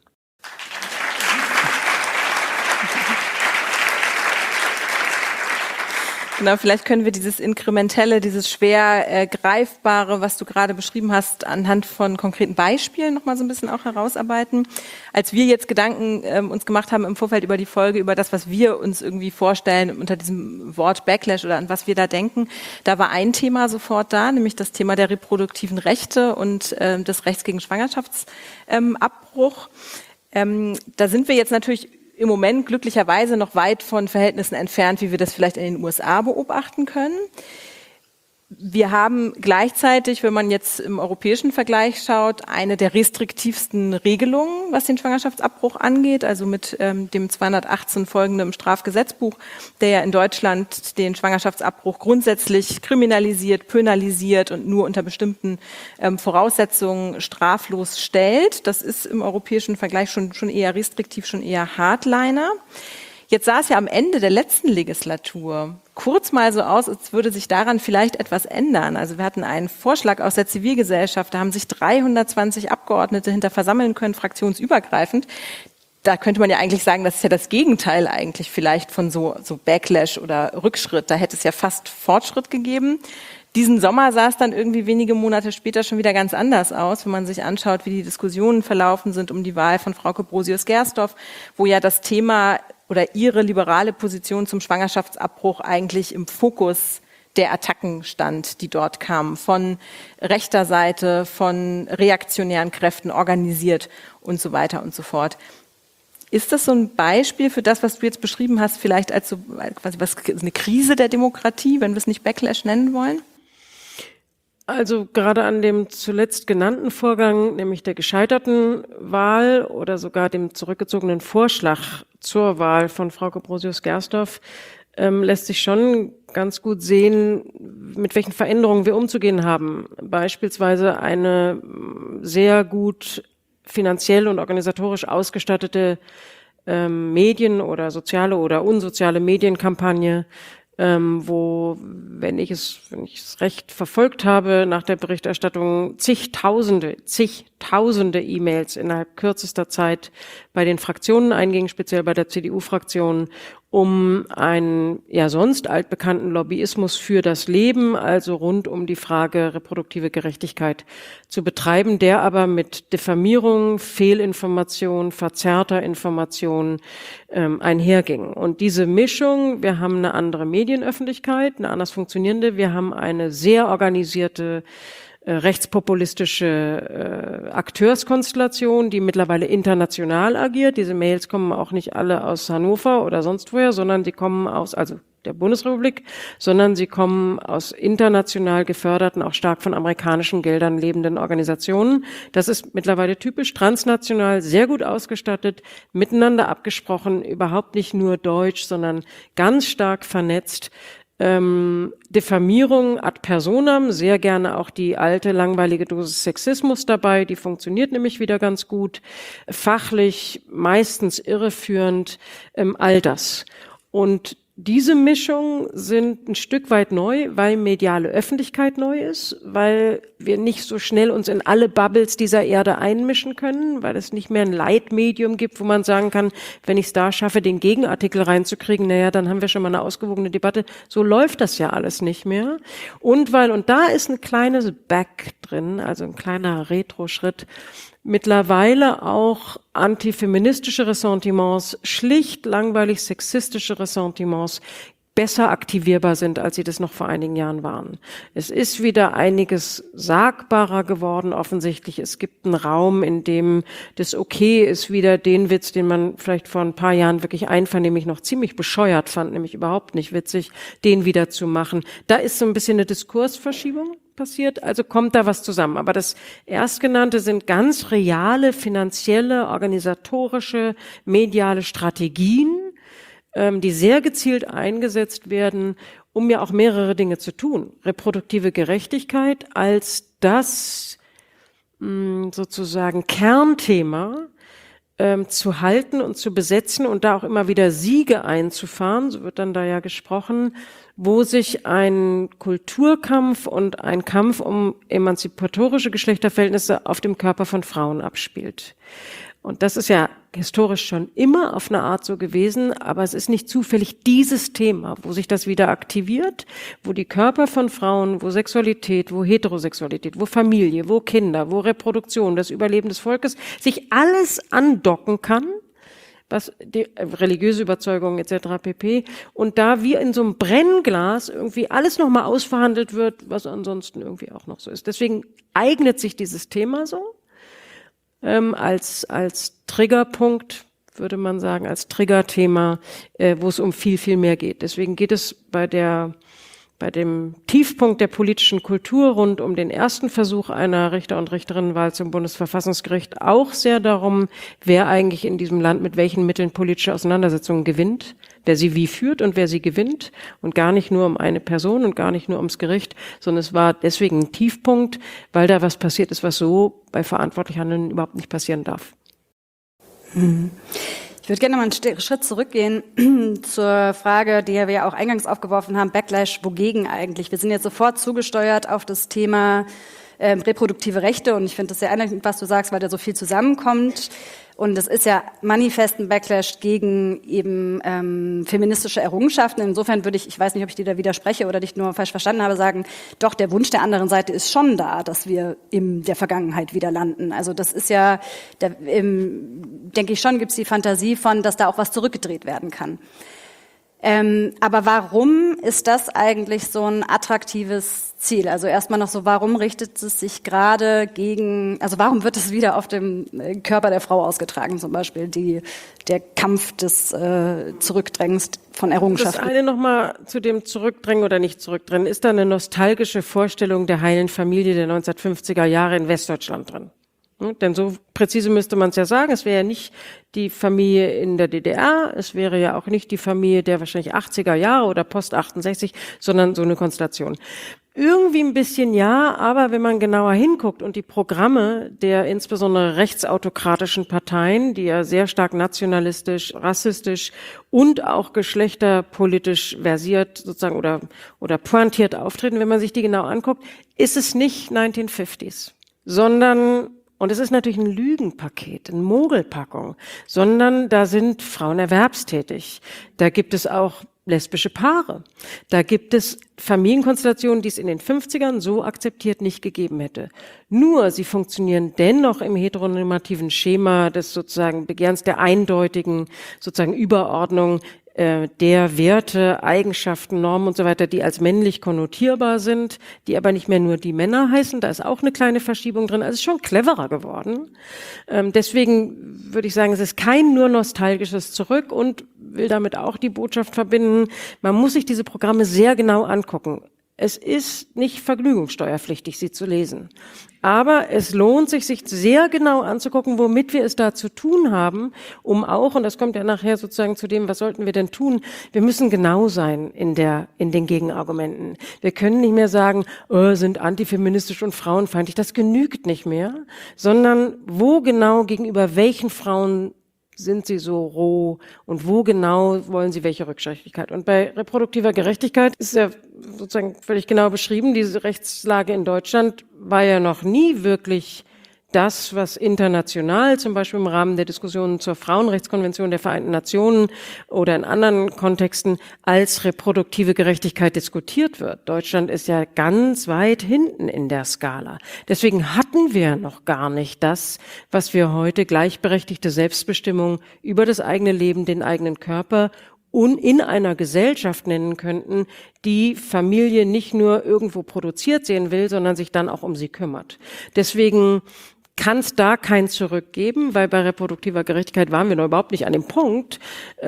Genau, vielleicht können wir dieses Inkrementelle, dieses schwer Greifbare, was du gerade beschrieben hast, anhand von konkreten Beispielen nochmal so ein bisschen auch herausarbeiten. Als wir jetzt Gedanken uns gemacht haben im Vorfeld über die Folge, über das, was wir uns irgendwie vorstellen unter diesem Wort Backlash oder an was wir da denken, da war ein Thema sofort da, nämlich das Thema der reproduktiven Rechte und des Rechts gegen Schwangerschaftsabbruch. Da sind wir jetzt natürlich im Moment glücklicherweise noch weit von Verhältnissen entfernt, wie wir das vielleicht in den USA beobachten können. Wir haben gleichzeitig, wenn man jetzt im europäischen Vergleich schaut, eine der restriktivsten Regelungen, was den Schwangerschaftsabbruch angeht, also mit dem 218 folgenden im Strafgesetzbuch, der ja in Deutschland den Schwangerschaftsabbruch grundsätzlich kriminalisiert, penalisiert und nur unter bestimmten Voraussetzungen straflos stellt. Das ist im europäischen Vergleich schon eher restriktiv, schon eher Hardliner. Jetzt sah es ja am Ende der letzten Legislatur kurz mal so aus, als würde sich daran vielleicht etwas ändern. Also wir hatten einen Vorschlag aus der Zivilgesellschaft, da haben sich 320 Abgeordnete hinter versammeln können, fraktionsübergreifend. Da könnte man ja eigentlich sagen, das ist ja das Gegenteil eigentlich vielleicht von so Backlash oder Rückschritt. Da hätte es ja fast Fortschritt gegeben. Diesen Sommer sah es dann irgendwie wenige Monate später schon wieder ganz anders aus, wenn man sich anschaut, wie die Diskussionen verlaufen sind um die Wahl von Frauke Brosius-Gersdorf, wo ja das Thema oder ihre liberale Position zum Schwangerschaftsabbruch eigentlich im Fokus der Attacken stand, die dort kamen, von rechter Seite, von reaktionären Kräften organisiert und so weiter und so fort. Ist das so ein Beispiel für das, was du jetzt beschrieben hast, vielleicht als so quasi eine Krise der Demokratie, wenn wir es nicht Backlash nennen wollen? Also gerade an dem zuletzt genannten Vorgang, nämlich der gescheiterten Wahl oder sogar dem zurückgezogenen Vorschlag zur Wahl von Frauke Brosius-Gersdorf, lässt sich schon ganz gut sehen, mit welchen Veränderungen wir umzugehen haben. Beispielsweise eine sehr gut finanziell und organisatorisch ausgestattete Medien- oder soziale oder unsoziale Medienkampagne, wo, wenn ich es recht verfolgt habe, nach der Berichterstattung zigtausende E-Mails innerhalb kürzester Zeit bei den Fraktionen eingingen, speziell bei der CDU-Fraktion, um einen ja sonst altbekannten Lobbyismus für das Leben, also rund um die Frage reproduktive Gerechtigkeit zu betreiben, der aber mit Diffamierung, Fehlinformation, verzerrter Information einherging. Und diese Mischung, wir haben eine andere Medienöffentlichkeit, eine anders funktionierende, wir haben eine sehr organisierte rechtspopulistische Akteurskonstellation, die mittlerweile international agiert. Diese Mails kommen auch nicht alle aus Hannover oder sonst woher, sondern die kommen also der Bundesrepublik, sondern sie kommen aus international geförderten, auch stark von amerikanischen Geldern lebenden Organisationen. Das ist mittlerweile typisch transnational, sehr gut ausgestattet, miteinander abgesprochen, überhaupt nicht nur deutsch, sondern ganz stark vernetzt. Diffamierung ad personam, sehr gerne auch die alte langweilige Dosis Sexismus dabei, die funktioniert nämlich wieder ganz gut, fachlich meistens irreführend, all das. Und diese Mischung sind ein Stück weit neu, weil mediale Öffentlichkeit neu ist, weil wir nicht so schnell uns in alle Bubbles dieser Erde einmischen können, weil es nicht mehr ein Leitmedium gibt, wo man sagen kann, wenn ich es da schaffe, den Gegenartikel reinzukriegen, naja, dann haben wir schon mal eine ausgewogene Debatte. So läuft das ja alles nicht mehr. Und da ist ein kleines Back drin, also ein kleiner Retro-Schritt, mittlerweile auch antifeministische Ressentiments, schlicht langweilig sexistische Ressentiments besser aktivierbar sind, als sie das noch vor einigen Jahren waren. Es ist wieder einiges sagbarer geworden, offensichtlich. Es gibt einen Raum, in dem das okay ist, wieder den Witz, den man vielleicht vor ein paar Jahren wirklich einvernehmlich noch ziemlich bescheuert fand, nämlich überhaupt nicht witzig, den wieder zu machen. Da ist so ein bisschen eine Diskursverschiebung passiert, also kommt da was zusammen. Aber das Erstgenannte sind ganz reale, finanzielle, organisatorische, mediale Strategien, die sehr gezielt eingesetzt werden, um ja auch mehrere Dinge zu tun. Reproduktive Gerechtigkeit als das sozusagen Kernthema zu halten und zu besetzen und da auch immer wieder Siege einzufahren, so wird dann da ja gesprochen, wo sich ein Kulturkampf und ein Kampf um emanzipatorische Geschlechterverhältnisse auf dem Körper von Frauen abspielt. Und das ist ja historisch schon immer auf eine Art so gewesen, aber es ist nicht zufällig dieses Thema, wo sich das wieder aktiviert, wo die Körper von Frauen, wo Sexualität, wo Heterosexualität, wo Familie, wo Kinder, wo Reproduktion, das Überleben des Volkes, sich alles andocken kann, was die religiöse Überzeugung etc. pp. Und da wie in so einem Brennglas irgendwie alles nochmal ausverhandelt wird, was ansonsten irgendwie auch noch so ist. Deswegen eignet sich dieses Thema so. Als Triggerpunkt, würde man sagen, als Triggerthema, wo es um viel, viel mehr geht. Deswegen geht es bei dem Tiefpunkt der politischen Kultur rund um den ersten Versuch einer Richter- und Richterinnenwahl zum Bundesverfassungsgericht auch sehr darum, wer eigentlich in diesem Land mit welchen Mitteln politische Auseinandersetzungen gewinnt, wer sie wie führt und wer sie gewinnt und gar nicht nur um eine Person und gar nicht nur ums Gericht, sondern es war deswegen ein Tiefpunkt, weil da was passiert ist, was so bei verantwortlich Handeln überhaupt nicht passieren darf. Ich würde gerne mal einen Schritt zurückgehen zur Frage, die wir ja auch eingangs aufgeworfen haben, Backlash, wogegen eigentlich? Wir sind jetzt sofort zugesteuert auf das Thema reproduktive Rechte und ich finde das sehr einleuchtend, was du sagst, weil da so viel zusammenkommt. Und es ist ja manifest ein Backlash gegen eben feministische Errungenschaften. Insofern würde ich weiß nicht, ob ich dir da widerspreche oder dich nur falsch verstanden habe, sagen, doch, der Wunsch der anderen Seite ist schon da, dass wir in der Vergangenheit wieder landen. Also das ist ja, denke ich schon, gibt es die Fantasie von, dass da auch was zurückgedreht werden kann. Aber warum ist das eigentlich so ein attraktives Ziel? Also erstmal noch so, warum richtet es sich gerade gegen, also warum wird es wieder auf dem Körper der Frau ausgetragen, zum Beispiel der Kampf des Zurückdrängens von Errungenschaften? Das eine nochmal zu dem Zurückdrängen oder nicht Zurückdrängen. Ist da eine nostalgische Vorstellung der heilen Familie der 1950er Jahre in Westdeutschland drin? Denn so präzise müsste man es ja sagen, es wäre ja nicht die Familie in der DDR, es wäre ja auch nicht die Familie der wahrscheinlich 80er Jahre oder Post 68, sondern so eine Konstellation. Irgendwie ein bisschen ja, aber wenn man genauer hinguckt und die Programme der insbesondere rechtsautokratischen Parteien, die ja sehr stark nationalistisch, rassistisch und auch geschlechterpolitisch versiert sozusagen oder pointiert auftreten, wenn man sich die genau anguckt, ist es nicht 1950s, sondern, und es ist natürlich ein Lügenpaket, eine Mogelpackung, sondern da sind Frauen erwerbstätig. Da gibt es auch lesbische Paare. Da gibt es Familienkonstellationen, die es in den 50ern so akzeptiert nicht gegeben hätte. Nur sie funktionieren dennoch im heteronormativen Schema des sozusagen Begehrens der eindeutigen sozusagen Überordnung der Werte, Eigenschaften, Normen und so weiter, die als männlich konnotierbar sind, die aber nicht mehr nur die Männer heißen. Da ist auch eine kleine Verschiebung drin. Also es ist schon cleverer geworden. Deswegen würde ich sagen, es ist kein nur nostalgisches Zurück und will damit auch die Botschaft verbinden, man muss sich diese Programme sehr genau angucken. Es ist nicht vergnügungssteuerpflichtig, sie zu lesen. Aber es lohnt sich sehr genau anzugucken, womit wir es da zu tun haben, um auch, und das kommt ja nachher sozusagen zu dem, was sollten wir denn tun? Wir müssen genau sein in den Gegenargumenten. Wir können nicht mehr sagen, sind antifeministisch und frauenfeindlich. Das genügt nicht mehr, sondern wo genau gegenüber welchen Frauen sind sie so roh und wo genau wollen sie welche Rückschrittlichkeit? Und bei reproduktiver Gerechtigkeit ist ja sozusagen völlig genau beschrieben, diese Rechtslage in Deutschland war ja noch nie wirklich das, was international, zum Beispiel im Rahmen der Diskussionen zur Frauenrechtskonvention der Vereinten Nationen oder in anderen Kontexten als reproduktive Gerechtigkeit diskutiert wird. Deutschland ist ja ganz weit hinten in der Skala. Deswegen hatten wir noch gar nicht das, was wir heute gleichberechtigte Selbstbestimmung über das eigene Leben, den eigenen Körper und in einer Gesellschaft nennen könnten, die Familie nicht nur irgendwo produziert sehen will, sondern sich dann auch um sie kümmert. Deswegen kann es da kein Zurück geben, weil bei reproduktiver Gerechtigkeit waren wir noch überhaupt nicht an dem Punkt,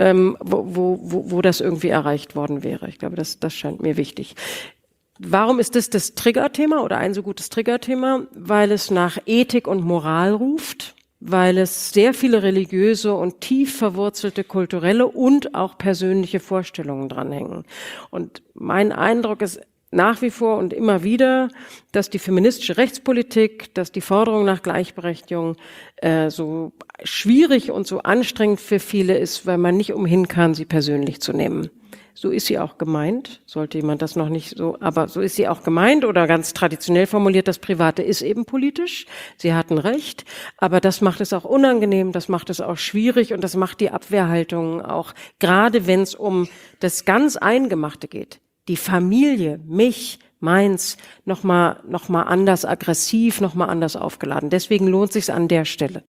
wo das irgendwie erreicht worden wäre. Ich glaube, das scheint mir wichtig. Warum ist das Triggerthema oder ein so gutes Triggerthema? Weil es nach Ethik und Moral ruft, weil es sehr viele religiöse und tief verwurzelte kulturelle und auch persönliche Vorstellungen dranhängen. Und mein Eindruck ist nach wie vor und immer wieder, dass die feministische Rechtspolitik, dass die Forderung nach Gleichberechtigung so schwierig und so anstrengend für viele ist, weil man nicht umhin kann, sie persönlich zu nehmen. So ist sie auch gemeint, sollte jemand das noch nicht so, aber so ist sie auch gemeint oder ganz traditionell formuliert, das Private ist eben politisch. Sie hatten recht, aber das macht es auch unangenehm, das macht es auch schwierig und das macht die Abwehrhaltung auch, gerade wenn es um das ganz Eingemachte geht. Die Familie, mich, meins, noch mal anders aggressiv, noch mal anders aufgeladen. Deswegen lohnt sich's an der Stelle.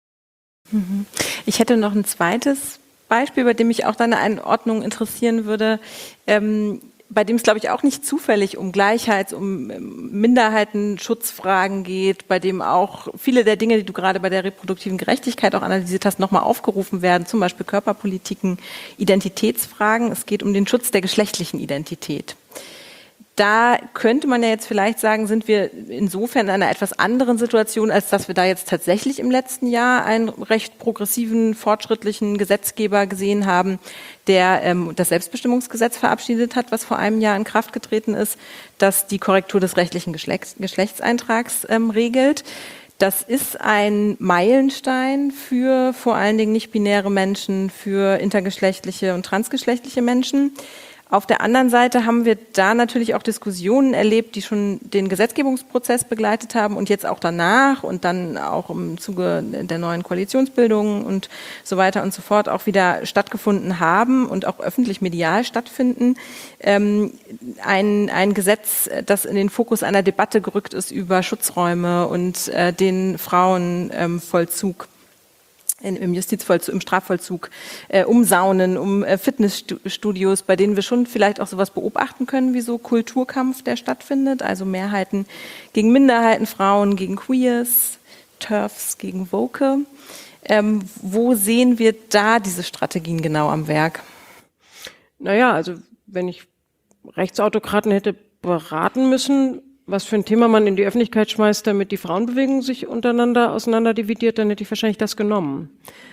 Ich hätte noch ein zweites Beispiel, bei dem mich auch deine Einordnung interessieren würde, bei dem es, glaube ich, auch nicht zufällig um um Minderheitenschutzfragen geht, bei dem auch viele der Dinge, die du gerade bei der reproduktiven Gerechtigkeit auch analysiert hast, nochmal aufgerufen werden, zum Beispiel Körperpolitiken, Identitätsfragen. Es geht um den Schutz der geschlechtlichen Identität. Da könnte man ja jetzt vielleicht sagen, sind wir insofern in einer etwas anderen Situation, als dass wir da jetzt tatsächlich im letzten Jahr einen recht progressiven, fortschrittlichen Gesetzgeber gesehen haben, der das Selbstbestimmungsgesetz verabschiedet hat, was vor einem Jahr in Kraft getreten ist, das die Korrektur des rechtlichen Geschlechtseintrags regelt. Das ist ein Meilenstein für vor allen Dingen nicht-binäre Menschen, für intergeschlechtliche und transgeschlechtliche Menschen. Auf der anderen Seite haben wir da natürlich auch Diskussionen erlebt, die schon den Gesetzgebungsprozess begleitet haben und jetzt auch danach und dann auch im Zuge der neuen Koalitionsbildung und so weiter und so fort auch wieder stattgefunden haben und auch öffentlich medial stattfinden. Ein Gesetz, das in den Fokus einer Debatte gerückt ist über Schutzräume und den Frauenvollzug. Im Justizvollzug, im Strafvollzug, um Saunen, um Fitnessstudios, bei denen wir schon vielleicht auch sowas beobachten können, wie so Kulturkampf, der stattfindet, also Mehrheiten gegen Minderheiten, Frauen gegen Queers, TERFs gegen Woke. Wo sehen wir da diese Strategien genau am Werk? Naja, also wenn ich Rechtsautokraten hätte beraten müssen, was für ein Thema man in die Öffentlichkeit schmeißt, damit die Frauenbewegung sich untereinander auseinanderdividiert, dann hätte ich wahrscheinlich das genommen.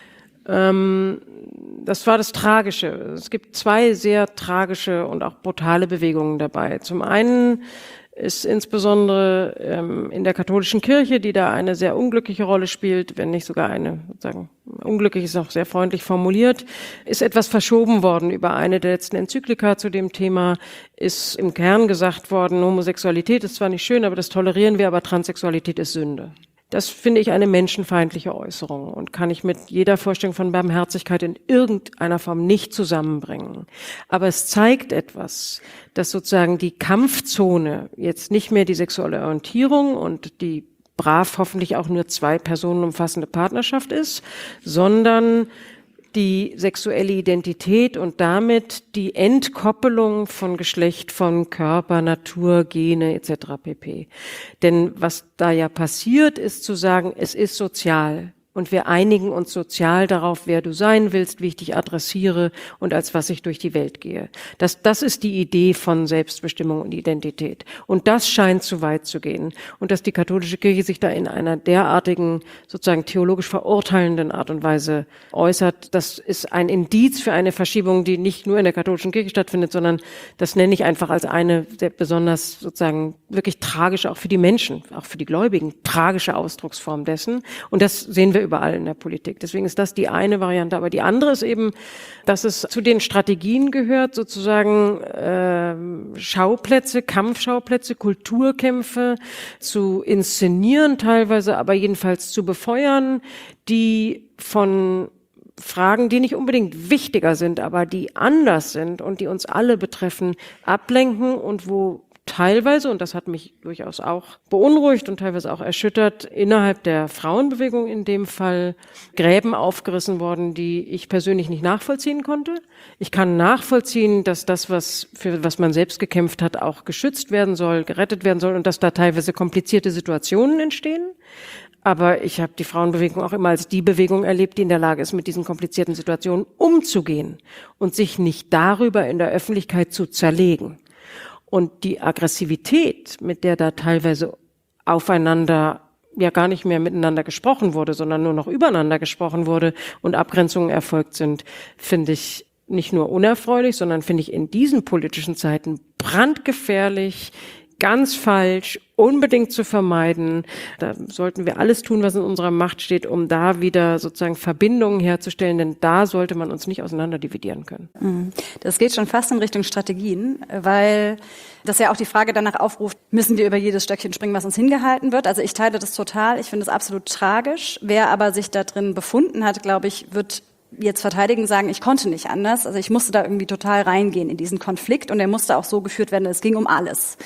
Das war das Tragische. Es gibt zwei sehr tragische und auch brutale Bewegungen dabei. Zum einen ist insbesondere in der katholischen Kirche, die da eine sehr unglückliche Rolle spielt, wenn nicht sogar eine, sozusagen, unglücklich ist noch sehr freundlich formuliert, ist etwas verschoben worden. Über eine der letzten Enzyklika zu dem Thema ist im Kern gesagt worden, Homosexualität ist zwar nicht schön, aber das tolerieren wir, aber Transsexualität ist Sünde. Das finde ich eine menschenfeindliche Äußerung und kann ich mit jeder Vorstellung von Barmherzigkeit in irgendeiner Form nicht zusammenbringen. Aber es zeigt etwas, dass sozusagen die Kampfzone jetzt nicht mehr die sexuelle Orientierung und die brav hoffentlich auch nur 2 Personen umfassende Partnerschaft ist, sondern die sexuelle Identität und damit die Entkoppelung von Geschlecht, von Körper, Natur, Gene etc. pp. Denn was da ja passiert, ist zu sagen, es ist sozial. Und wir einigen uns sozial darauf, wer du sein willst, wie ich dich adressiere und als was ich durch die Welt gehe. Das ist die Idee von Selbstbestimmung und Identität. Und das scheint zu weit zu gehen. Und dass die katholische Kirche sich da in einer derartigen, sozusagen theologisch verurteilenden Art und Weise äußert, das ist ein Indiz für eine Verschiebung, die nicht nur in der katholischen Kirche stattfindet, sondern das nenne ich einfach als eine sehr besonders sozusagen wirklich tragische, auch für die Menschen, auch für die Gläubigen, tragische Ausdrucksform dessen. Und das sehen wir überall in der Politik. Deswegen ist das die eine Variante. Aber die andere ist eben, dass es zu den Strategien gehört, sozusagen Schauplätze, Kampfschauplätze, Kulturkämpfe zu inszenieren teilweise, aber jedenfalls zu befeuern, die von Fragen, die nicht unbedingt wichtiger sind, aber die anders sind und die uns alle betreffen, ablenken und wo teilweise, und das hat mich durchaus auch beunruhigt und teilweise auch erschüttert, innerhalb der Frauenbewegung in dem Fall Gräben aufgerissen worden, die ich persönlich nicht nachvollziehen konnte. Ich kann nachvollziehen, dass das, für was man selbst gekämpft hat, auch geschützt werden soll, gerettet werden soll und dass da teilweise komplizierte Situationen entstehen. Aber ich habe die Frauenbewegung auch immer als die Bewegung erlebt, die in der Lage ist, mit diesen komplizierten Situationen umzugehen und sich nicht darüber in der Öffentlichkeit zu zerlegen. Und die Aggressivität, mit der da teilweise aufeinander ja gar nicht mehr miteinander gesprochen wurde, sondern nur noch übereinander gesprochen wurde und Abgrenzungen erfolgt sind, finde ich nicht nur unerfreulich, sondern finde ich in diesen politischen Zeiten brandgefährlich, ganz falsch, unbedingt zu vermeiden. Da sollten wir alles tun, was in unserer Macht steht, um da wieder sozusagen Verbindungen herzustellen, denn da sollte man uns nicht auseinanderdividieren können. Das geht schon fast in Richtung Strategien, weil das ja auch die Frage danach aufruft, müssen wir über jedes Stöckchen springen, was uns hingehalten wird? Also ich teile das total, ich finde es absolut tragisch. Wer aber sich da drin befunden hat, glaube ich, wird jetzt verteidigen, sagen, ich konnte nicht anders. Also ich musste da irgendwie total reingehen in diesen Konflikt und der musste auch so geführt werden, es ging um alles.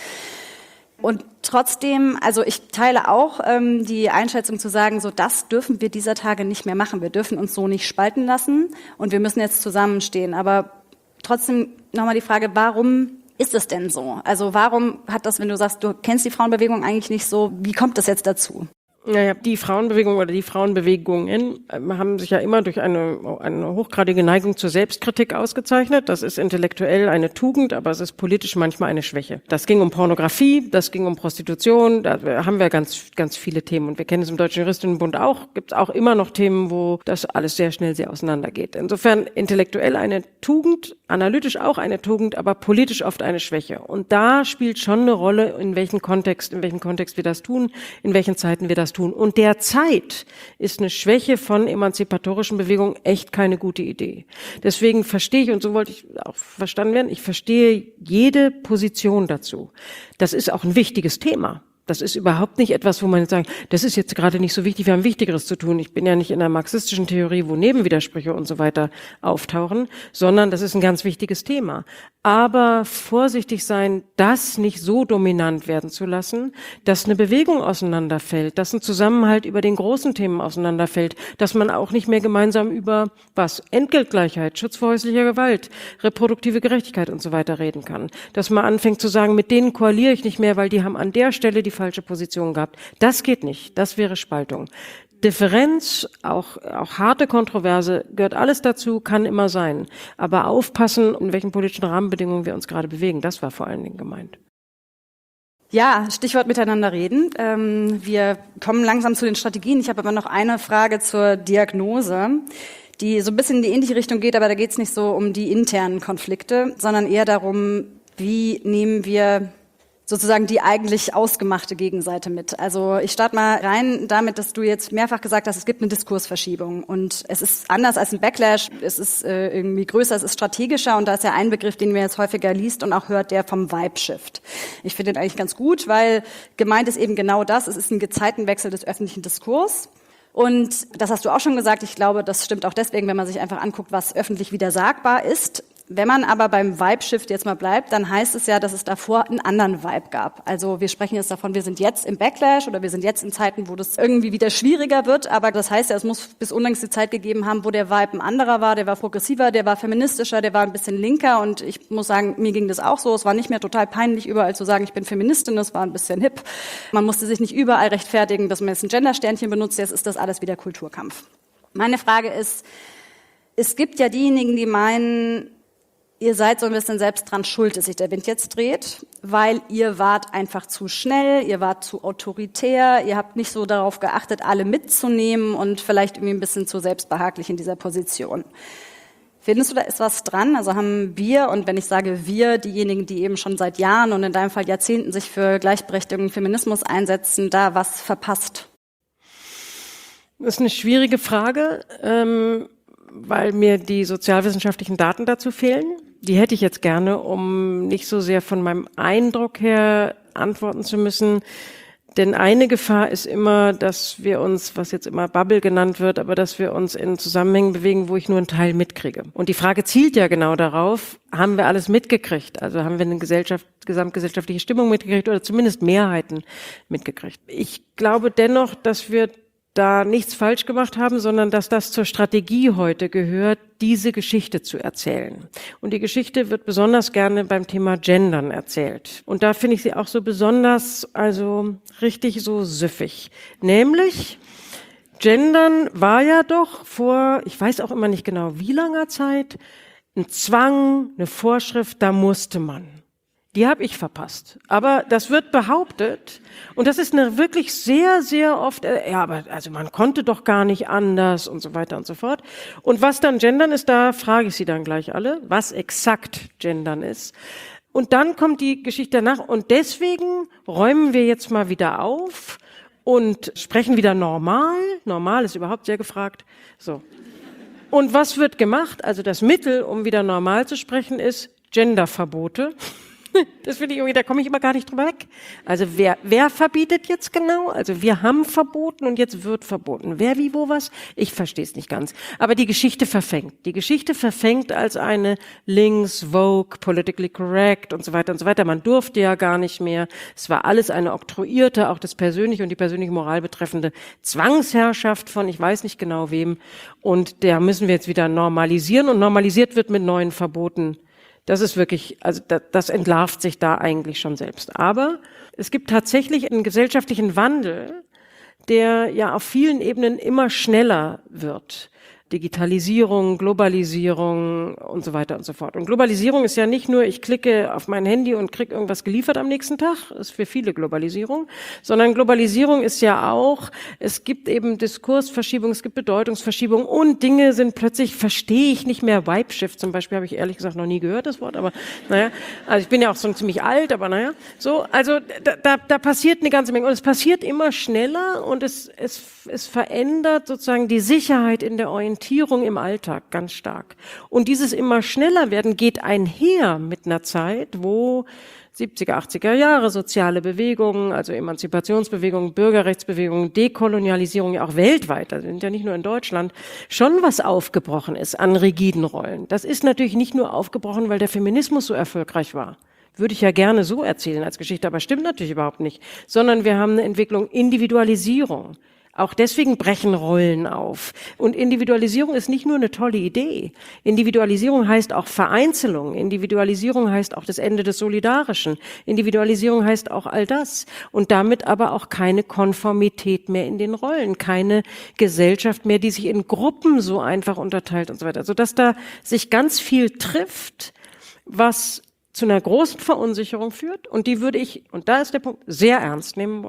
Und trotzdem, also ich teile auch die Einschätzung zu sagen, so das dürfen wir dieser Tage nicht mehr machen. Wir dürfen uns so nicht spalten lassen und wir müssen jetzt zusammenstehen. Aber trotzdem nochmal die Frage, warum ist es denn so? Also warum hat das, wenn du sagst, du kennst die Frauenbewegung eigentlich nicht so, wie kommt das jetzt dazu? Naja, die Frauenbewegung oder die Frauenbewegungen haben sich ja immer durch eine hochgradige Neigung zur Selbstkritik ausgezeichnet. Das ist intellektuell eine Tugend, aber es ist politisch manchmal eine Schwäche. Das ging um Pornografie, das ging um Prostitution, da haben wir ganz, ganz viele Themen. Und wir kennen es im Deutschen Juristinnenbund auch, gibt es auch immer noch Themen, wo das alles sehr schnell sehr auseinandergeht. Insofern intellektuell eine Tugend, analytisch auch eine Tugend, aber politisch oft eine Schwäche. Und da spielt schon eine Rolle, in welchem Kontext wir das tun, in welchen Zeiten wir das tun. Und derzeit ist eine Schwäche von emanzipatorischen Bewegungen echt keine gute Idee. Deswegen verstehe ich, und so wollte ich auch verstanden werden, ich verstehe jede Position dazu. Das ist auch ein wichtiges Thema. Das ist überhaupt nicht etwas, wo man jetzt sagt, das ist jetzt gerade nicht so wichtig, wir haben Wichtigeres zu tun. Ich bin ja nicht in der marxistischen Theorie, wo Nebenwidersprüche und so weiter auftauchen, sondern das ist ein ganz wichtiges Thema. Aber vorsichtig sein, das nicht so dominant werden zu lassen, dass eine Bewegung auseinanderfällt, dass ein Zusammenhalt über den großen Themen auseinanderfällt, dass man auch nicht mehr gemeinsam über was? Entgeltgleichheit, Schutz vor häuslicher Gewalt, reproduktive Gerechtigkeit und so weiter reden kann. Dass man anfängt zu sagen, mit denen koaliere ich nicht mehr, weil die haben an der Stelle die falsche Position gehabt. Das geht nicht. Das wäre Spaltung. Differenz, auch harte Kontroverse, gehört alles dazu, kann immer sein. Aber aufpassen, in welchen politischen Rahmenbedingungen wir uns gerade bewegen, das war vor allen Dingen gemeint. Ja, Stichwort miteinander reden. Wir kommen langsam zu den Strategien. Ich habe aber noch eine Frage zur Diagnose, die so ein bisschen in die ähnliche Richtung geht, aber da geht es nicht so um die internen Konflikte, sondern eher darum, wie nehmen wir sozusagen die eigentlich ausgemachte Gegenseite mit. Also ich starte mal rein damit, dass du jetzt mehrfach gesagt hast, es gibt eine Diskursverschiebung und es ist anders als ein Backlash, es ist irgendwie größer, es ist strategischer und da ist ja ein Begriff, den man jetzt häufiger liest und auch hört, der vom Vibe-Shift. Ich finde den eigentlich ganz gut, weil gemeint ist eben genau das, es ist ein Gezeitenwechsel des öffentlichen Diskurs. Und das hast du auch schon gesagt, ich glaube, das stimmt auch deswegen, wenn man sich einfach anguckt, was öffentlich wieder sagbar ist. Wenn man aber beim Vibe-Shift jetzt mal bleibt, dann heißt es ja, dass es davor einen anderen Vibe gab. Also wir sprechen jetzt davon, wir sind jetzt im Backlash oder wir sind jetzt in Zeiten, wo das irgendwie wieder schwieriger wird. Aber das heißt ja, es muss bis unlängst die Zeit gegeben haben, wo der Vibe ein anderer war, der war progressiver, der war feministischer, der war ein bisschen linker. Und ich muss sagen, mir ging das auch so. Es war nicht mehr total peinlich, überall zu sagen, ich bin Feministin, das war ein bisschen hip. Man musste sich nicht überall rechtfertigen, dass man jetzt ein Gendersternchen benutzt. Jetzt ist das alles wieder Kulturkampf. Meine Frage ist, es gibt ja diejenigen, die meinen, ihr seid so ein bisschen selbst dran schuld, dass sich der Wind jetzt dreht, weil ihr wart einfach zu schnell, ihr wart zu autoritär, ihr habt nicht so darauf geachtet, alle mitzunehmen und vielleicht irgendwie ein bisschen zu selbstbehaglich in dieser Position. Findest du, da ist was dran? Also haben wir, und wenn ich sage wir, diejenigen, die eben schon seit Jahren und in deinem Fall Jahrzehnten sich für Gleichberechtigung und Feminismus einsetzen, da was verpasst? Das ist eine schwierige Frage, weil mir die sozialwissenschaftlichen Daten dazu fehlen. Die hätte ich jetzt gerne, um nicht so sehr von meinem Eindruck her antworten zu müssen. Denn eine Gefahr ist immer, dass wir uns, was jetzt immer Bubble genannt wird, aber dass wir uns in Zusammenhängen bewegen, wo ich nur einen Teil mitkriege. Und die Frage zielt ja genau darauf, haben wir alles mitgekriegt? Also haben wir eine gesamtgesellschaftliche Stimmung mitgekriegt oder zumindest Mehrheiten mitgekriegt? Ich glaube dennoch, dass wir da nichts falsch gemacht haben, sondern dass das zur Strategie heute gehört, diese Geschichte zu erzählen. Und die Geschichte wird besonders gerne beim Thema Gendern erzählt. Und da finde ich sie auch so besonders, also richtig so süffig. Nämlich, Gendern war ja doch vor, ich weiß auch immer nicht genau wie langer Zeit, ein Zwang, eine Vorschrift, da musste man. Die habe ich verpasst. Aber das wird behauptet, und das ist eine wirklich sehr, sehr oft, ja, aber also man konnte doch gar nicht anders und so weiter und so fort. Und was dann Gendern ist, da frage ich Sie dann gleich alle, was exakt Gendern ist. Und dann kommt die Geschichte danach und deswegen räumen wir jetzt mal wieder auf und sprechen wieder normal. Normal ist überhaupt sehr gefragt. So. Und was wird gemacht? Also das Mittel, um wieder normal zu sprechen, ist Genderverbote. Das finde ich irgendwie, da komme ich immer gar nicht drüber weg. Also wer verbietet jetzt genau? Also wir haben verboten und jetzt wird verboten. Wer, wie, wo, was? Ich verstehe es nicht ganz. Aber die Geschichte verfängt. Die Geschichte verfängt als eine links, Vogue, politically correct und so weiter und so weiter. Man durfte ja gar nicht mehr. Es war alles eine oktroyierte, auch das persönliche und die persönliche Moral betreffende Zwangsherrschaft von ich weiß nicht genau wem. Und der müssen wir jetzt wieder normalisieren und normalisiert wird mit neuen Verboten. Das ist wirklich, also das entlarvt sich da eigentlich schon selbst. Aber es gibt tatsächlich einen gesellschaftlichen Wandel, der ja auf vielen Ebenen immer schneller wird. Digitalisierung, Globalisierung und so weiter und so fort. Und Globalisierung ist ja nicht nur, ich klicke auf mein Handy und kriege irgendwas geliefert am nächsten Tag, das ist für viele Globalisierung, sondern Globalisierung ist ja auch, es gibt eben Diskursverschiebung, es gibt Bedeutungsverschiebung und Dinge sind plötzlich, verstehe ich nicht mehr, Vibe-Shift zum Beispiel habe ich ehrlich gesagt noch nie gehört, das Wort, aber naja, also ich bin ja auch so ziemlich alt, aber naja, so, also da passiert eine ganze Menge und es passiert immer schneller und es verändert sozusagen die Sicherheit in der Orientierung im Alltag ganz stark. Und dieses immer schneller werden geht einher mit einer Zeit, wo 70er, 80er Jahre soziale Bewegungen, also Emanzipationsbewegungen, Bürgerrechtsbewegungen, Dekolonialisierung, ja auch weltweit, also sind ja nicht nur in Deutschland, schon was aufgebrochen ist an rigiden Rollen. Das ist natürlich nicht nur aufgebrochen, weil der Feminismus so erfolgreich war. Würde ich ja gerne so erzählen als Geschichte, aber stimmt natürlich überhaupt nicht. Sondern wir haben eine Entwicklung Individualisierung. Auch deswegen brechen Rollen auf. Und Individualisierung ist nicht nur eine tolle Idee. Individualisierung heißt auch Vereinzelung. Individualisierung heißt auch das Ende des Solidarischen. Individualisierung heißt auch all das. Und damit aber auch keine Konformität mehr in den Rollen. Keine Gesellschaft mehr, die sich in Gruppen so einfach unterteilt und so weiter. Sodass da sich ganz viel trifft, was zu einer großen Verunsicherung führt und die würde ich, und da ist der Punkt, sehr ernst nehmen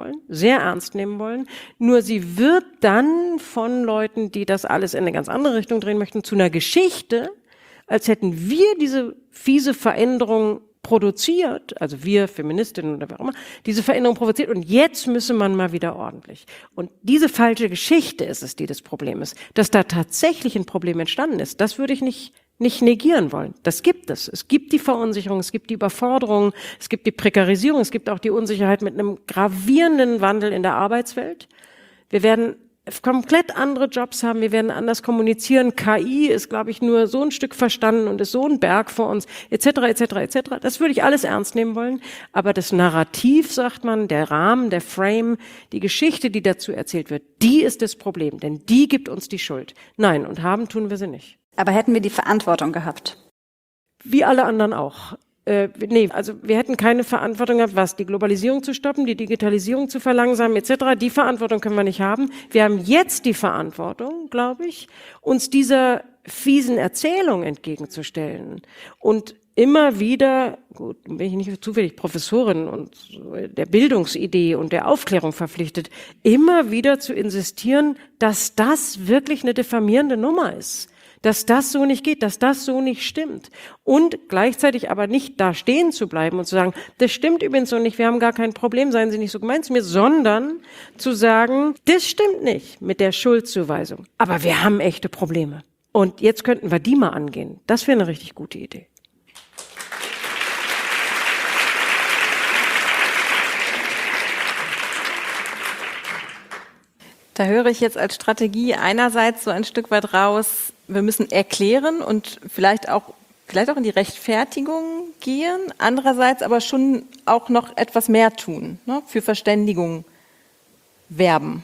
wollen. Nur sie wird dann von Leuten, die das alles in eine ganz andere Richtung drehen möchten, zu einer Geschichte, als hätten wir diese fiese Veränderung produziert, also wir Feministinnen oder wer auch immer, diese Veränderung provoziert und jetzt müsse man mal wieder ordentlich. Und diese falsche Geschichte ist es, die das Problem ist. Dass da tatsächlich ein Problem entstanden ist, das würde ich nicht negieren wollen. Das gibt es. Es gibt die Verunsicherung, es gibt die Überforderung, es gibt die Prekarisierung, es gibt auch die Unsicherheit mit einem gravierenden Wandel in der Arbeitswelt. Wir werden komplett andere Jobs haben, wir werden anders kommunizieren. KI ist, glaube ich, nur so ein Stück verstanden und ist so ein Berg vor uns, etc., etc., etc. Das würde ich alles ernst nehmen wollen. Aber das Narrativ, sagt man, der Rahmen, der Frame, die Geschichte, die dazu erzählt wird, die ist das Problem, denn die gibt uns die Schuld. Nein, und haben tun wir sie nicht. Aber hätten wir die Verantwortung gehabt? Wie alle anderen auch. Also wir hätten keine Verantwortung gehabt, was, die Globalisierung zu stoppen, die Digitalisierung zu verlangsamen, etc. Die Verantwortung können wir nicht haben. Wir haben jetzt die Verantwortung, glaube ich, uns dieser fiesen Erzählung entgegenzustellen und immer wieder, gut, bin ich nicht zufällig Professorin und der Bildungsidee und der Aufklärung verpflichtet, immer wieder zu insistieren, dass das wirklich eine diffamierende Nummer ist. Dass das so nicht geht, dass das so nicht stimmt. Und gleichzeitig aber nicht da stehen zu bleiben und zu sagen, das stimmt übrigens so nicht, wir haben gar kein Problem, seien Sie nicht so gemein zu mir, sondern zu sagen, das stimmt nicht mit der Schuldzuweisung. Aber wir haben echte Probleme. Und jetzt könnten wir die mal angehen. Das wäre eine richtig gute Idee. Da höre ich jetzt als Strategie einerseits so ein Stück weit raus, wir müssen erklären und vielleicht auch in die Rechtfertigung gehen, andererseits aber schon auch noch etwas mehr tun, ne, für Verständigung werben.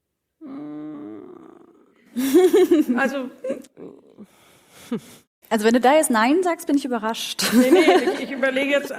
Also wenn du da jetzt Nein sagst, bin ich überrascht. Nee, ich überlege jetzt,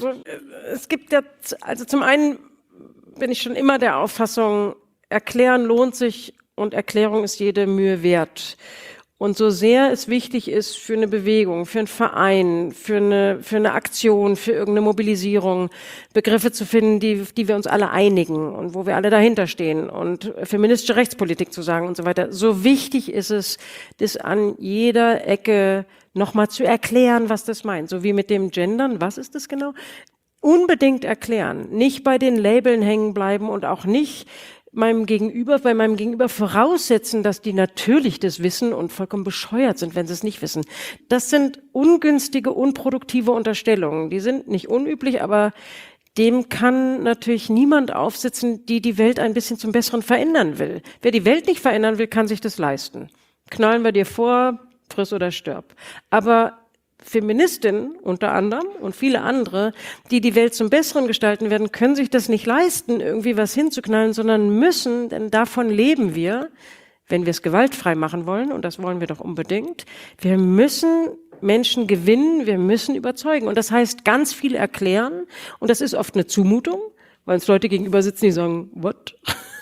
es gibt jetzt, also zum einen bin ich schon immer der Auffassung, Erklären lohnt sich und Erklärung ist jede Mühe wert. Und so sehr es wichtig ist für eine Bewegung, für einen Verein, für eine Aktion, für irgendeine Mobilisierung, Begriffe zu finden, die wir uns alle einigen und wo wir alle dahinter stehen und feministische Rechtspolitik zu sagen und so weiter. So wichtig ist es, das an jeder Ecke nochmal zu erklären, was das meint. So wie mit dem Gendern, was ist das genau? Unbedingt erklären, nicht bei den Labeln hängen bleiben und auch nicht bei meinem Gegenüber voraussetzen, dass die natürlich das wissen und vollkommen bescheuert sind, wenn sie es nicht wissen. Das sind ungünstige, unproduktive Unterstellungen. Die sind nicht unüblich, aber dem kann natürlich niemand aufsitzen, die Welt ein bisschen zum Besseren verändern will. Wer die Welt nicht verändern will, kann sich das leisten. Knallen wir dir vor, friss oder stirb. Aber Feministinnen unter anderem und viele andere, die Welt zum Besseren gestalten werden, können sich das nicht leisten, irgendwie was hinzuknallen, sondern müssen, denn davon leben wir, wenn wir es gewaltfrei machen wollen, und das wollen wir doch unbedingt, wir müssen Menschen gewinnen, wir müssen überzeugen. Und das heißt ganz viel erklären, und das ist oft eine Zumutung, weil uns Leute gegenüber sitzen, die sagen, what?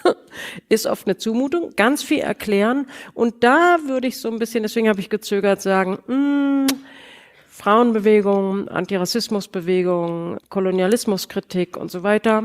Ist oft eine Zumutung, ganz viel erklären. Und da würde ich so ein bisschen, deswegen habe ich gezögert, sagen, Frauenbewegung, Antirassismusbewegung, Kolonialismuskritik und so weiter,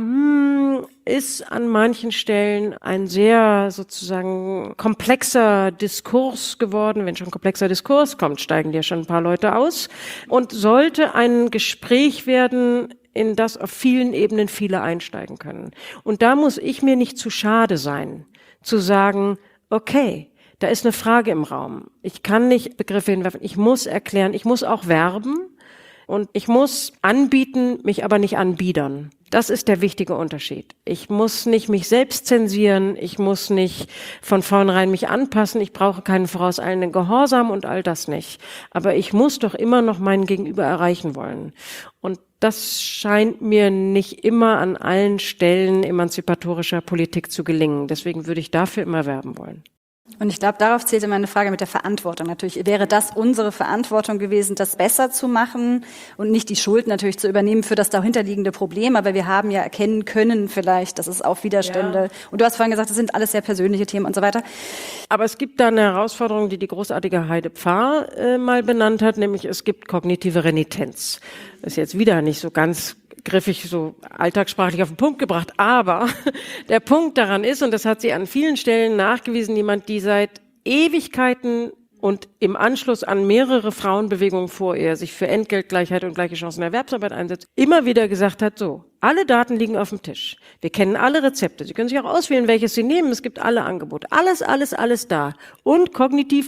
ist an manchen Stellen ein sehr sozusagen komplexer Diskurs geworden. Wenn schon komplexer Diskurs kommt, steigen ja schon ein paar Leute aus und sollte ein Gespräch werden, in das auf vielen Ebenen viele einsteigen können. Und da muss ich mir nicht zu schade sein, zu sagen, okay, da ist eine Frage im Raum. Ich kann nicht Begriffe hinwerfen. Ich muss erklären. Ich muss auch werben. Und ich muss anbieten, mich aber nicht anbiedern. Das ist der wichtige Unterschied. Ich muss nicht mich selbst zensieren. Ich muss nicht von vornherein mich anpassen. Ich brauche keinen vorauseilenden Gehorsam und all das nicht. Aber ich muss doch immer noch meinen Gegenüber erreichen wollen. Und das scheint mir nicht immer an allen Stellen emanzipatorischer Politik zu gelingen. Deswegen würde ich dafür immer werben wollen. Und ich glaube, darauf zählte meine Frage mit der Verantwortung. Natürlich wäre das unsere Verantwortung gewesen, das besser zu machen und nicht die Schuld natürlich zu übernehmen für das dahinterliegende Problem. Aber wir haben ja erkennen können vielleicht, dass es auch Widerstände. Ja. Und du hast vorhin gesagt, das sind alles sehr persönliche Themen und so weiter. Aber es gibt da eine Herausforderung, die großartige Heide Pfarr mal benannt hat, nämlich es gibt kognitive Renitenz. Das ist jetzt wieder nicht so ganz griffig so alltagssprachlich auf den Punkt gebracht, aber der Punkt daran ist, und das hat sie an vielen Stellen nachgewiesen, jemand, die seit Ewigkeiten und im Anschluss an mehrere Frauenbewegungen vor ihr sich für Entgeltgleichheit und gleiche Chancen in der Erwerbsarbeit einsetzt, immer wieder gesagt hat, so, alle Daten liegen auf dem Tisch. Wir kennen alle Rezepte. Sie können sich auch auswählen, welches Sie nehmen. Es gibt alle Angebote. Alles da. Und kognitiv,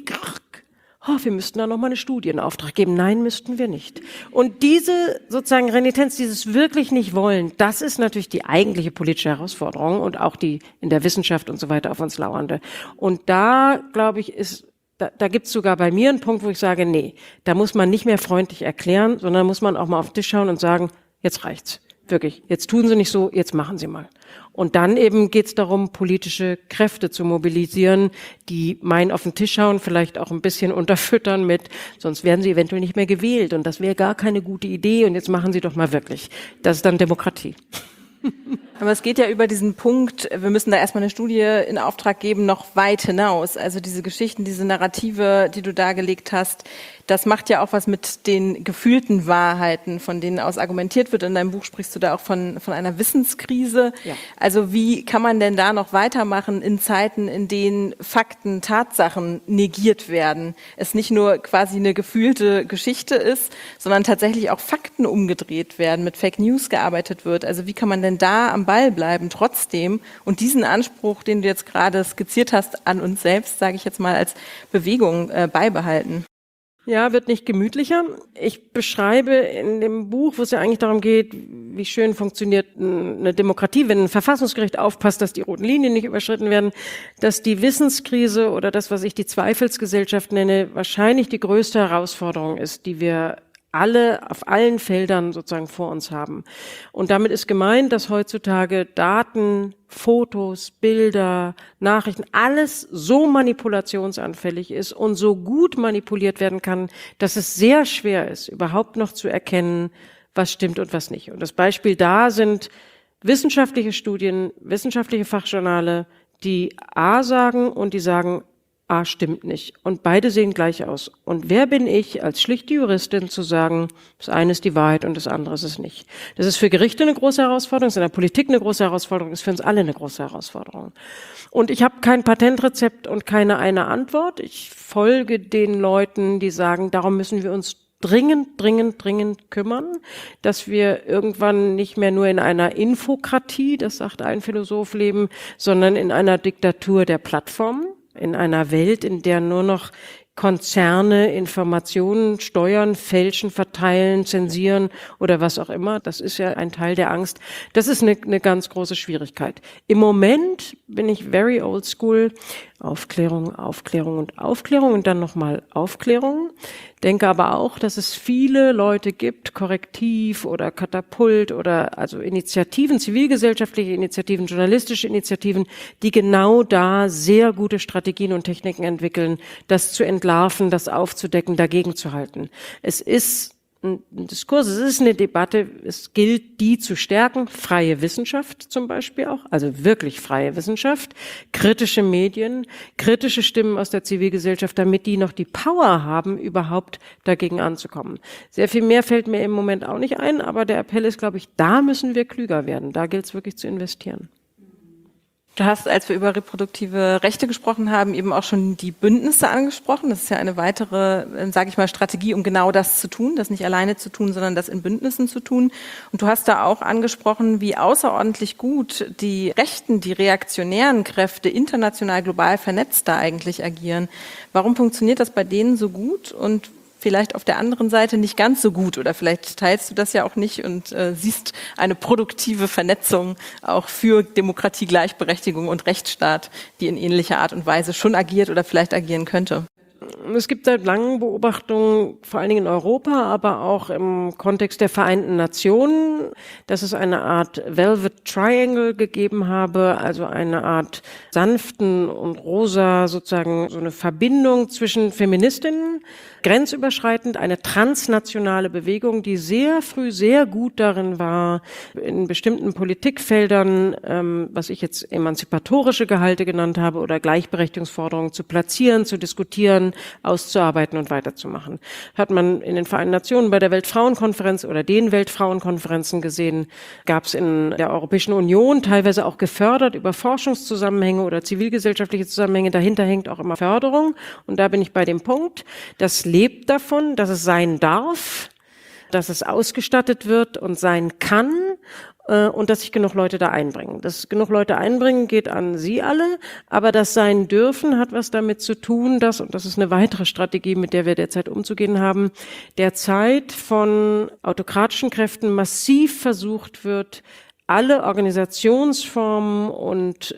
wir müssten da noch mal eine Studie in Auftrag geben. Nein, müssten wir nicht. Und diese sozusagen Renitenz, dieses wirklich nicht wollen, das ist natürlich die eigentliche politische Herausforderung und auch die in der Wissenschaft und so weiter auf uns lauernde. Und da, glaube ich, da gibt's sogar bei mir einen Punkt, wo ich sage, nee, da muss man nicht mehr freundlich erklären, sondern muss man auch mal auf den Tisch schauen und sagen, jetzt reicht's. Wirklich, jetzt tun Sie nicht so, jetzt machen Sie mal. Und dann eben geht's darum, politische Kräfte zu mobilisieren, die meinen auf den Tisch schauen, vielleicht auch ein bisschen unterfüttern mit, sonst werden sie eventuell nicht mehr gewählt und das wäre gar keine gute Idee und jetzt machen Sie doch mal wirklich. Das ist dann Demokratie. Aber es geht ja über diesen Punkt, wir müssen da erstmal eine Studie in Auftrag geben, noch weit hinaus. Also diese Geschichten, diese Narrative, die du dargelegt hast, das macht ja auch was mit den gefühlten Wahrheiten, von denen aus argumentiert wird. In deinem Buch sprichst du da auch von einer Wissenskrise. Ja. Also wie kann man denn da noch weitermachen in Zeiten, in denen Fakten, Tatsachen negiert werden? Es nicht nur quasi eine gefühlte Geschichte ist, sondern tatsächlich auch Fakten umgedreht werden, mit Fake News gearbeitet wird. Also wie kann man denn da am Ball bleiben trotzdem und diesen Anspruch, den du jetzt gerade skizziert hast, an uns selbst, sage ich jetzt mal, als Bewegung beibehalten? Ja, wird nicht gemütlicher. Ich beschreibe in dem Buch, wo es ja eigentlich darum geht, wie schön funktioniert eine Demokratie, wenn ein Verfassungsgericht aufpasst, dass die roten Linien nicht überschritten werden, dass die Wissenskrise oder das, was ich die Zweifelsgesellschaft nenne, wahrscheinlich die größte Herausforderung ist, die wir alle auf allen Feldern sozusagen vor uns haben. Und damit ist gemeint, dass heutzutage Daten, Fotos, Bilder, Nachrichten, alles so manipulationsanfällig ist und so gut manipuliert werden kann, dass es sehr schwer ist, überhaupt noch zu erkennen, was stimmt und was nicht. Und das Beispiel da sind wissenschaftliche Studien, wissenschaftliche Fachjournale, die A sagen und die sagen, A stimmt nicht. Und beide sehen gleich aus. Und wer bin ich als schlichte Juristin zu sagen, das eine ist die Wahrheit und das andere ist es nicht? Das ist für Gerichte eine große Herausforderung, ist in der Politik eine große Herausforderung, ist für uns alle eine große Herausforderung. Und ich habe kein Patentrezept und keine eine Antwort. Ich folge den Leuten, die sagen, darum müssen wir uns dringend kümmern, dass wir irgendwann nicht mehr nur in einer Infokratie, das sagt ein Philosoph, leben, sondern in einer Diktatur der Plattformen. In einer Welt, in der nur noch Konzerne Informationen steuern, fälschen, verteilen, zensieren oder was auch immer. Das ist ja ein Teil der Angst. Das ist eine ganz große Schwierigkeit. Im Moment bin ich very old school. Aufklärung und dann nochmal Aufklärung. Denke aber auch, dass es viele Leute gibt, Korrektiv oder Katapult oder also Initiativen, zivilgesellschaftliche Initiativen, journalistische Initiativen, die genau da sehr gute Strategien und Techniken entwickeln, das zu entlarven, das aufzudecken, dagegen zu halten. Es ist ein Diskurs, es ist eine Debatte, es gilt, die zu stärken, freie Wissenschaft zum Beispiel auch, also wirklich freie Wissenschaft, kritische Medien, kritische Stimmen aus der Zivilgesellschaft, damit die noch die Power haben, überhaupt dagegen anzukommen. Sehr viel mehr fällt mir im Moment auch nicht ein, aber der Appell ist, glaube ich, da müssen wir klüger werden, da gilt es wirklich zu investieren. Du hast, als wir über reproduktive Rechte gesprochen haben, eben auch schon die Bündnisse angesprochen. Das ist ja eine weitere, sage ich mal, Strategie, um genau das zu tun, das nicht alleine zu tun, sondern das in Bündnissen zu tun. Und du hast da auch angesprochen, wie außerordentlich gut die rechten, die reaktionären Kräfte international, global vernetzt da eigentlich agieren. Warum funktioniert das bei denen so gut und vielleicht auf der anderen Seite nicht ganz so gut, oder vielleicht teilst du das ja auch nicht und siehst eine produktive Vernetzung auch für Demokratie, Gleichberechtigung und Rechtsstaat, die in ähnlicher Art und Weise schon agiert oder vielleicht agieren könnte? Es gibt seit langem Beobachtungen, vor allen Dingen in Europa, aber auch im Kontext der Vereinten Nationen, dass es eine Art Velvet Triangle gegeben habe, also eine Art sanften und rosa, sozusagen so eine Verbindung zwischen Feministinnen, grenzüberschreitend, eine transnationale Bewegung, die sehr früh sehr gut darin war, in bestimmten Politikfeldern, was ich jetzt emanzipatorische Gehalte genannt habe oder Gleichberechtigungsforderungen zu platzieren, zu diskutieren, Themen auszuarbeiten und weiterzumachen. Hat man in den Vereinten Nationen bei der Weltfrauenkonferenz oder den Weltfrauenkonferenzen gesehen, gab es in der Europäischen Union teilweise auch gefördert über Forschungszusammenhänge oder zivilgesellschaftliche Zusammenhänge. Dahinter hängt auch immer Förderung. Und da bin ich bei dem Punkt, das lebt davon, dass es sein darf, dass es ausgestattet wird und sein kann und dass sich genug Leute da einbringen. Das genug Leute einbringen geht an Sie alle, aber das sein dürfen hat was damit zu tun, dass, und das ist eine weitere Strategie, mit der wir derzeit umzugehen haben, derzeit von autokratischen Kräften massiv versucht wird, alle Organisationsformen und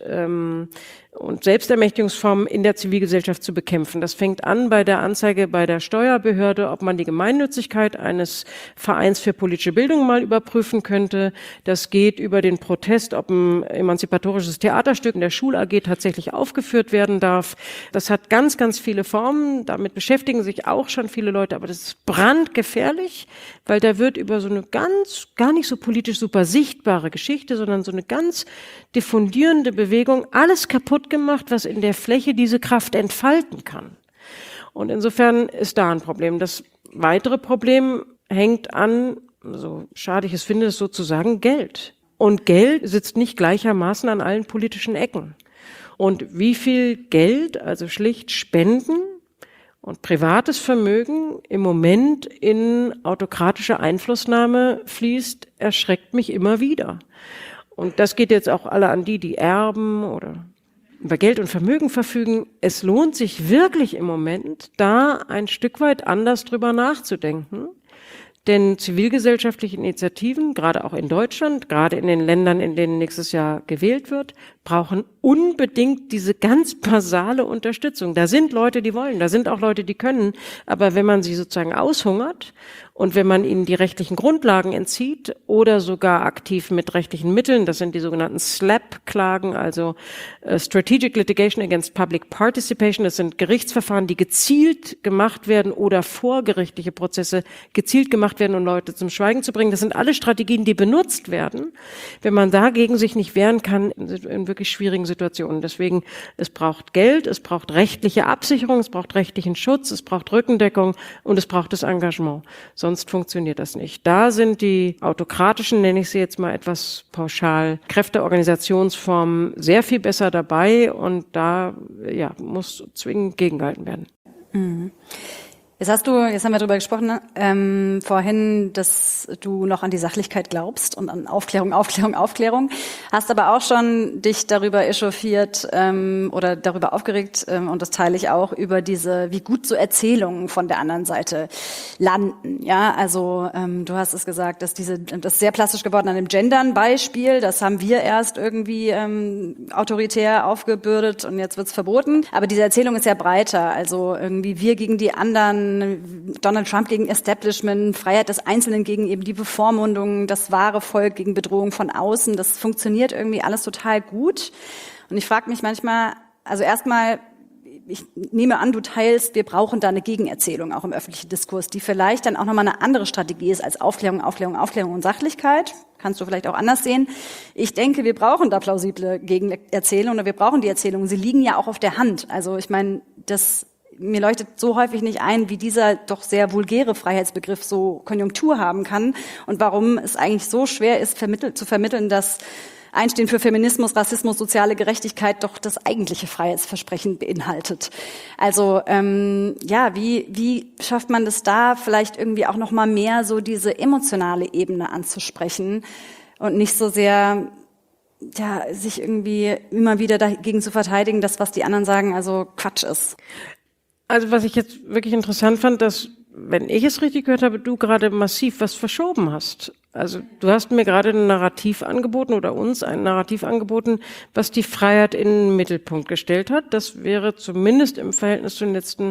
Selbstermächtigungsformen in der Zivilgesellschaft zu bekämpfen. Das fängt an bei der Anzeige bei der Steuerbehörde, ob man die Gemeinnützigkeit eines Vereins für politische Bildung mal überprüfen könnte. Das geht über den Protest, ob ein emanzipatorisches Theaterstück in der Schul-AG tatsächlich aufgeführt werden darf. Das hat ganz, ganz viele Formen. Damit beschäftigen sich auch schon viele Leute, aber das ist brandgefährlich, weil da wird über so eine gar nicht so politisch super sichtbare Geschichte, sondern so eine ganz diffundierende Bewegung alles kaputt gemacht, was in der Fläche diese Kraft entfalten kann. Und insofern ist da ein Problem. Das weitere Problem hängt an, so schade ich es finde, ist sozusagen Geld. Und Geld sitzt nicht gleichermaßen an allen politischen Ecken. Und wie viel Geld, also schlicht Spenden und privates Vermögen im Moment in autokratische Einflussnahme fließt, erschreckt mich immer wieder. Und das geht jetzt auch alle an die erben oder über Geld und Vermögen verfügen. Es lohnt sich wirklich im Moment, da ein Stück weit anders drüber nachzudenken. Denn zivilgesellschaftliche Initiativen, gerade auch in Deutschland, gerade in den Ländern, in denen nächstes Jahr gewählt wird, brauchen unbedingt diese ganz basale Unterstützung. Da sind Leute, die wollen, da sind auch Leute, die können. Aber wenn man sie sozusagen aushungert und wenn man ihnen die rechtlichen Grundlagen entzieht oder sogar aktiv mit rechtlichen Mitteln, das sind die sogenannten SLAPP-Klagen, also Strategic Litigation Against Public Participation, das sind Gerichtsverfahren, die gezielt gemacht werden oder vorgerichtliche Prozesse gezielt gemacht werden, um Leute zum Schweigen zu bringen. Das sind alle Strategien, die benutzt werden, wenn man dagegen sich nicht wehren kann in wirklich schwierigen Situationen. Deswegen, es braucht Geld, es braucht rechtliche Absicherung, es braucht rechtlichen Schutz, es braucht Rückendeckung und es braucht das Engagement. Sonst funktioniert das nicht. Da sind die autokratischen, nenne ich sie jetzt mal etwas pauschal, Kräfteorganisationsformen sehr viel besser dabei und da muss zwingend gegengehalten werden. Mhm. Jetzt haben wir darüber gesprochen, vorhin, dass du noch an die Sachlichkeit glaubst und an Aufklärung. Hast aber auch schon dich darüber echauffiert oder darüber aufgeregt, und das teile ich auch, über wie gut so Erzählungen von der anderen Seite landen. Ja, also du hast es gesagt, dass das ist sehr plastisch geworden an dem Gendern-Beispiel. Das haben wir erst irgendwie autoritär aufgebürdet und jetzt wird's verboten. Aber diese Erzählung ist ja breiter. Also irgendwie wir gegen die anderen, Donald Trump gegen Establishment, Freiheit des Einzelnen gegen eben die Bevormundung, das wahre Volk gegen Bedrohung von außen. Das funktioniert irgendwie alles total gut. Und ich frage mich manchmal, also erstmal, ich nehme an, du teilst, wir brauchen da eine Gegenerzählung auch im öffentlichen Diskurs, die vielleicht dann auch nochmal eine andere Strategie ist als Aufklärung und Sachlichkeit. Kannst du vielleicht auch anders sehen. Ich denke, wir brauchen da plausible Gegenerzählungen oder wir brauchen die Erzählungen. Sie liegen ja auch auf der Hand. Also ich meine, mir leuchtet so häufig nicht ein, wie dieser doch sehr vulgäre Freiheitsbegriff so Konjunktur haben kann und warum es eigentlich so schwer ist, zu vermitteln, dass Einstehen für Feminismus, Rassismus, soziale Gerechtigkeit doch das eigentliche Freiheitsversprechen beinhaltet. Also wie schafft man das da, vielleicht irgendwie auch noch mal mehr so diese emotionale Ebene anzusprechen und nicht so sehr sich irgendwie immer wieder dagegen zu verteidigen, dass was die anderen sagen, also Quatsch ist. Also was ich jetzt wirklich interessant fand, dass, wenn ich es richtig gehört habe, du gerade massiv was verschoben hast. Also du hast mir gerade ein Narrativ angeboten oder uns ein Narrativ angeboten, was die Freiheit in den Mittelpunkt gestellt hat. Das wäre zumindest im Verhältnis zu den letzten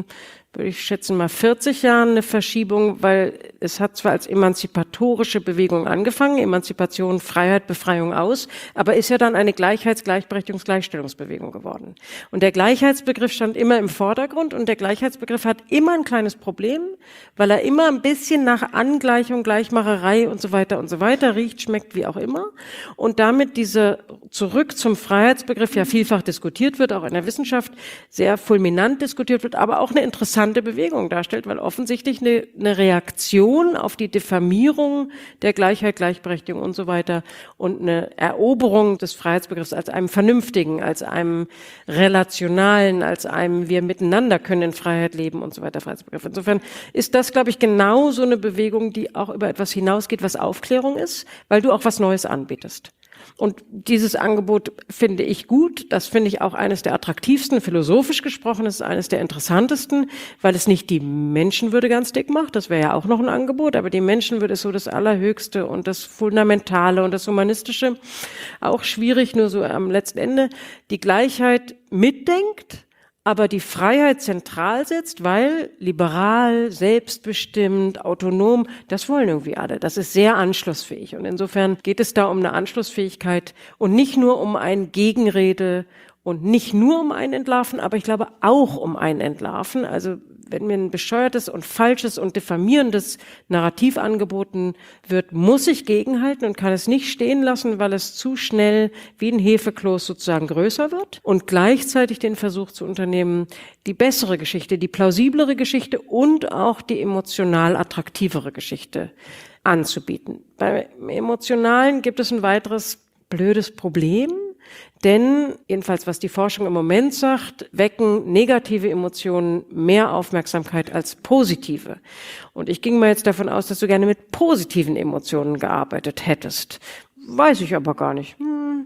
würde ich schätzen, mal 40 Jahren eine Verschiebung, weil es hat zwar als emanzipatorische Bewegung angefangen, Emanzipation, Freiheit, Befreiung aus, aber ist ja dann eine Gleichheits-, Gleichberechtigungs-, Gleichstellungsbewegung geworden. Und der Gleichheitsbegriff stand immer im Vordergrund und der Gleichheitsbegriff hat immer ein kleines Problem, weil er immer ein bisschen nach Angleichung, Gleichmacherei und so weiter riecht, schmeckt, wie auch immer. Und damit diese zurück zum Freiheitsbegriff ja vielfach diskutiert wird, auch in der Wissenschaft sehr fulminant diskutiert wird, aber auch eine interessante Bewegung darstellt, weil offensichtlich eine Reaktion auf die Diffamierung der Gleichheit, Gleichberechtigung und so weiter und eine Eroberung des Freiheitsbegriffs als einem vernünftigen, als einem relationalen, als einem wir miteinander können in Freiheit leben und so weiter Freiheitsbegriff. Insofern ist das, glaube ich, genau so eine Bewegung, die auch über etwas hinausgeht, was Aufklärung ist, weil du auch was Neues anbietest. Und dieses Angebot finde ich gut. Das finde ich auch eines der attraktivsten, philosophisch gesprochen. Es ist eines der interessantesten, weil es nicht die Menschenwürde ganz dick macht. Das wäre ja auch noch ein Angebot. Aber die Menschenwürde ist so das Allerhöchste und das Fundamentale und das Humanistische. Auch schwierig, nur so am letzten Ende. Die Gleichheit mitdenkt, aber die Freiheit zentral setzt, weil liberal, selbstbestimmt, autonom, das wollen irgendwie alle. Das ist sehr anschlussfähig. Und insofern geht es da um eine Anschlussfähigkeit und nicht nur um ein Gegenrede und nicht nur um ein Entlarven, aber ich glaube auch um ein Entlarven. Also wenn mir ein bescheuertes und falsches und diffamierendes Narrativ angeboten wird, muss ich gegenhalten und kann es nicht stehen lassen, weil es zu schnell wie ein Hefekloß sozusagen größer wird und gleichzeitig den Versuch zu unternehmen, die bessere Geschichte, die plausiblere Geschichte und auch die emotional attraktivere Geschichte anzubieten. Beim Emotionalen gibt es ein weiteres blödes Problem. Denn, jedenfalls was die Forschung im Moment sagt, wecken negative Emotionen mehr Aufmerksamkeit als positive. Und ich ging mal jetzt davon aus, dass du gerne mit positiven Emotionen gearbeitet hättest. Weiß ich aber gar nicht.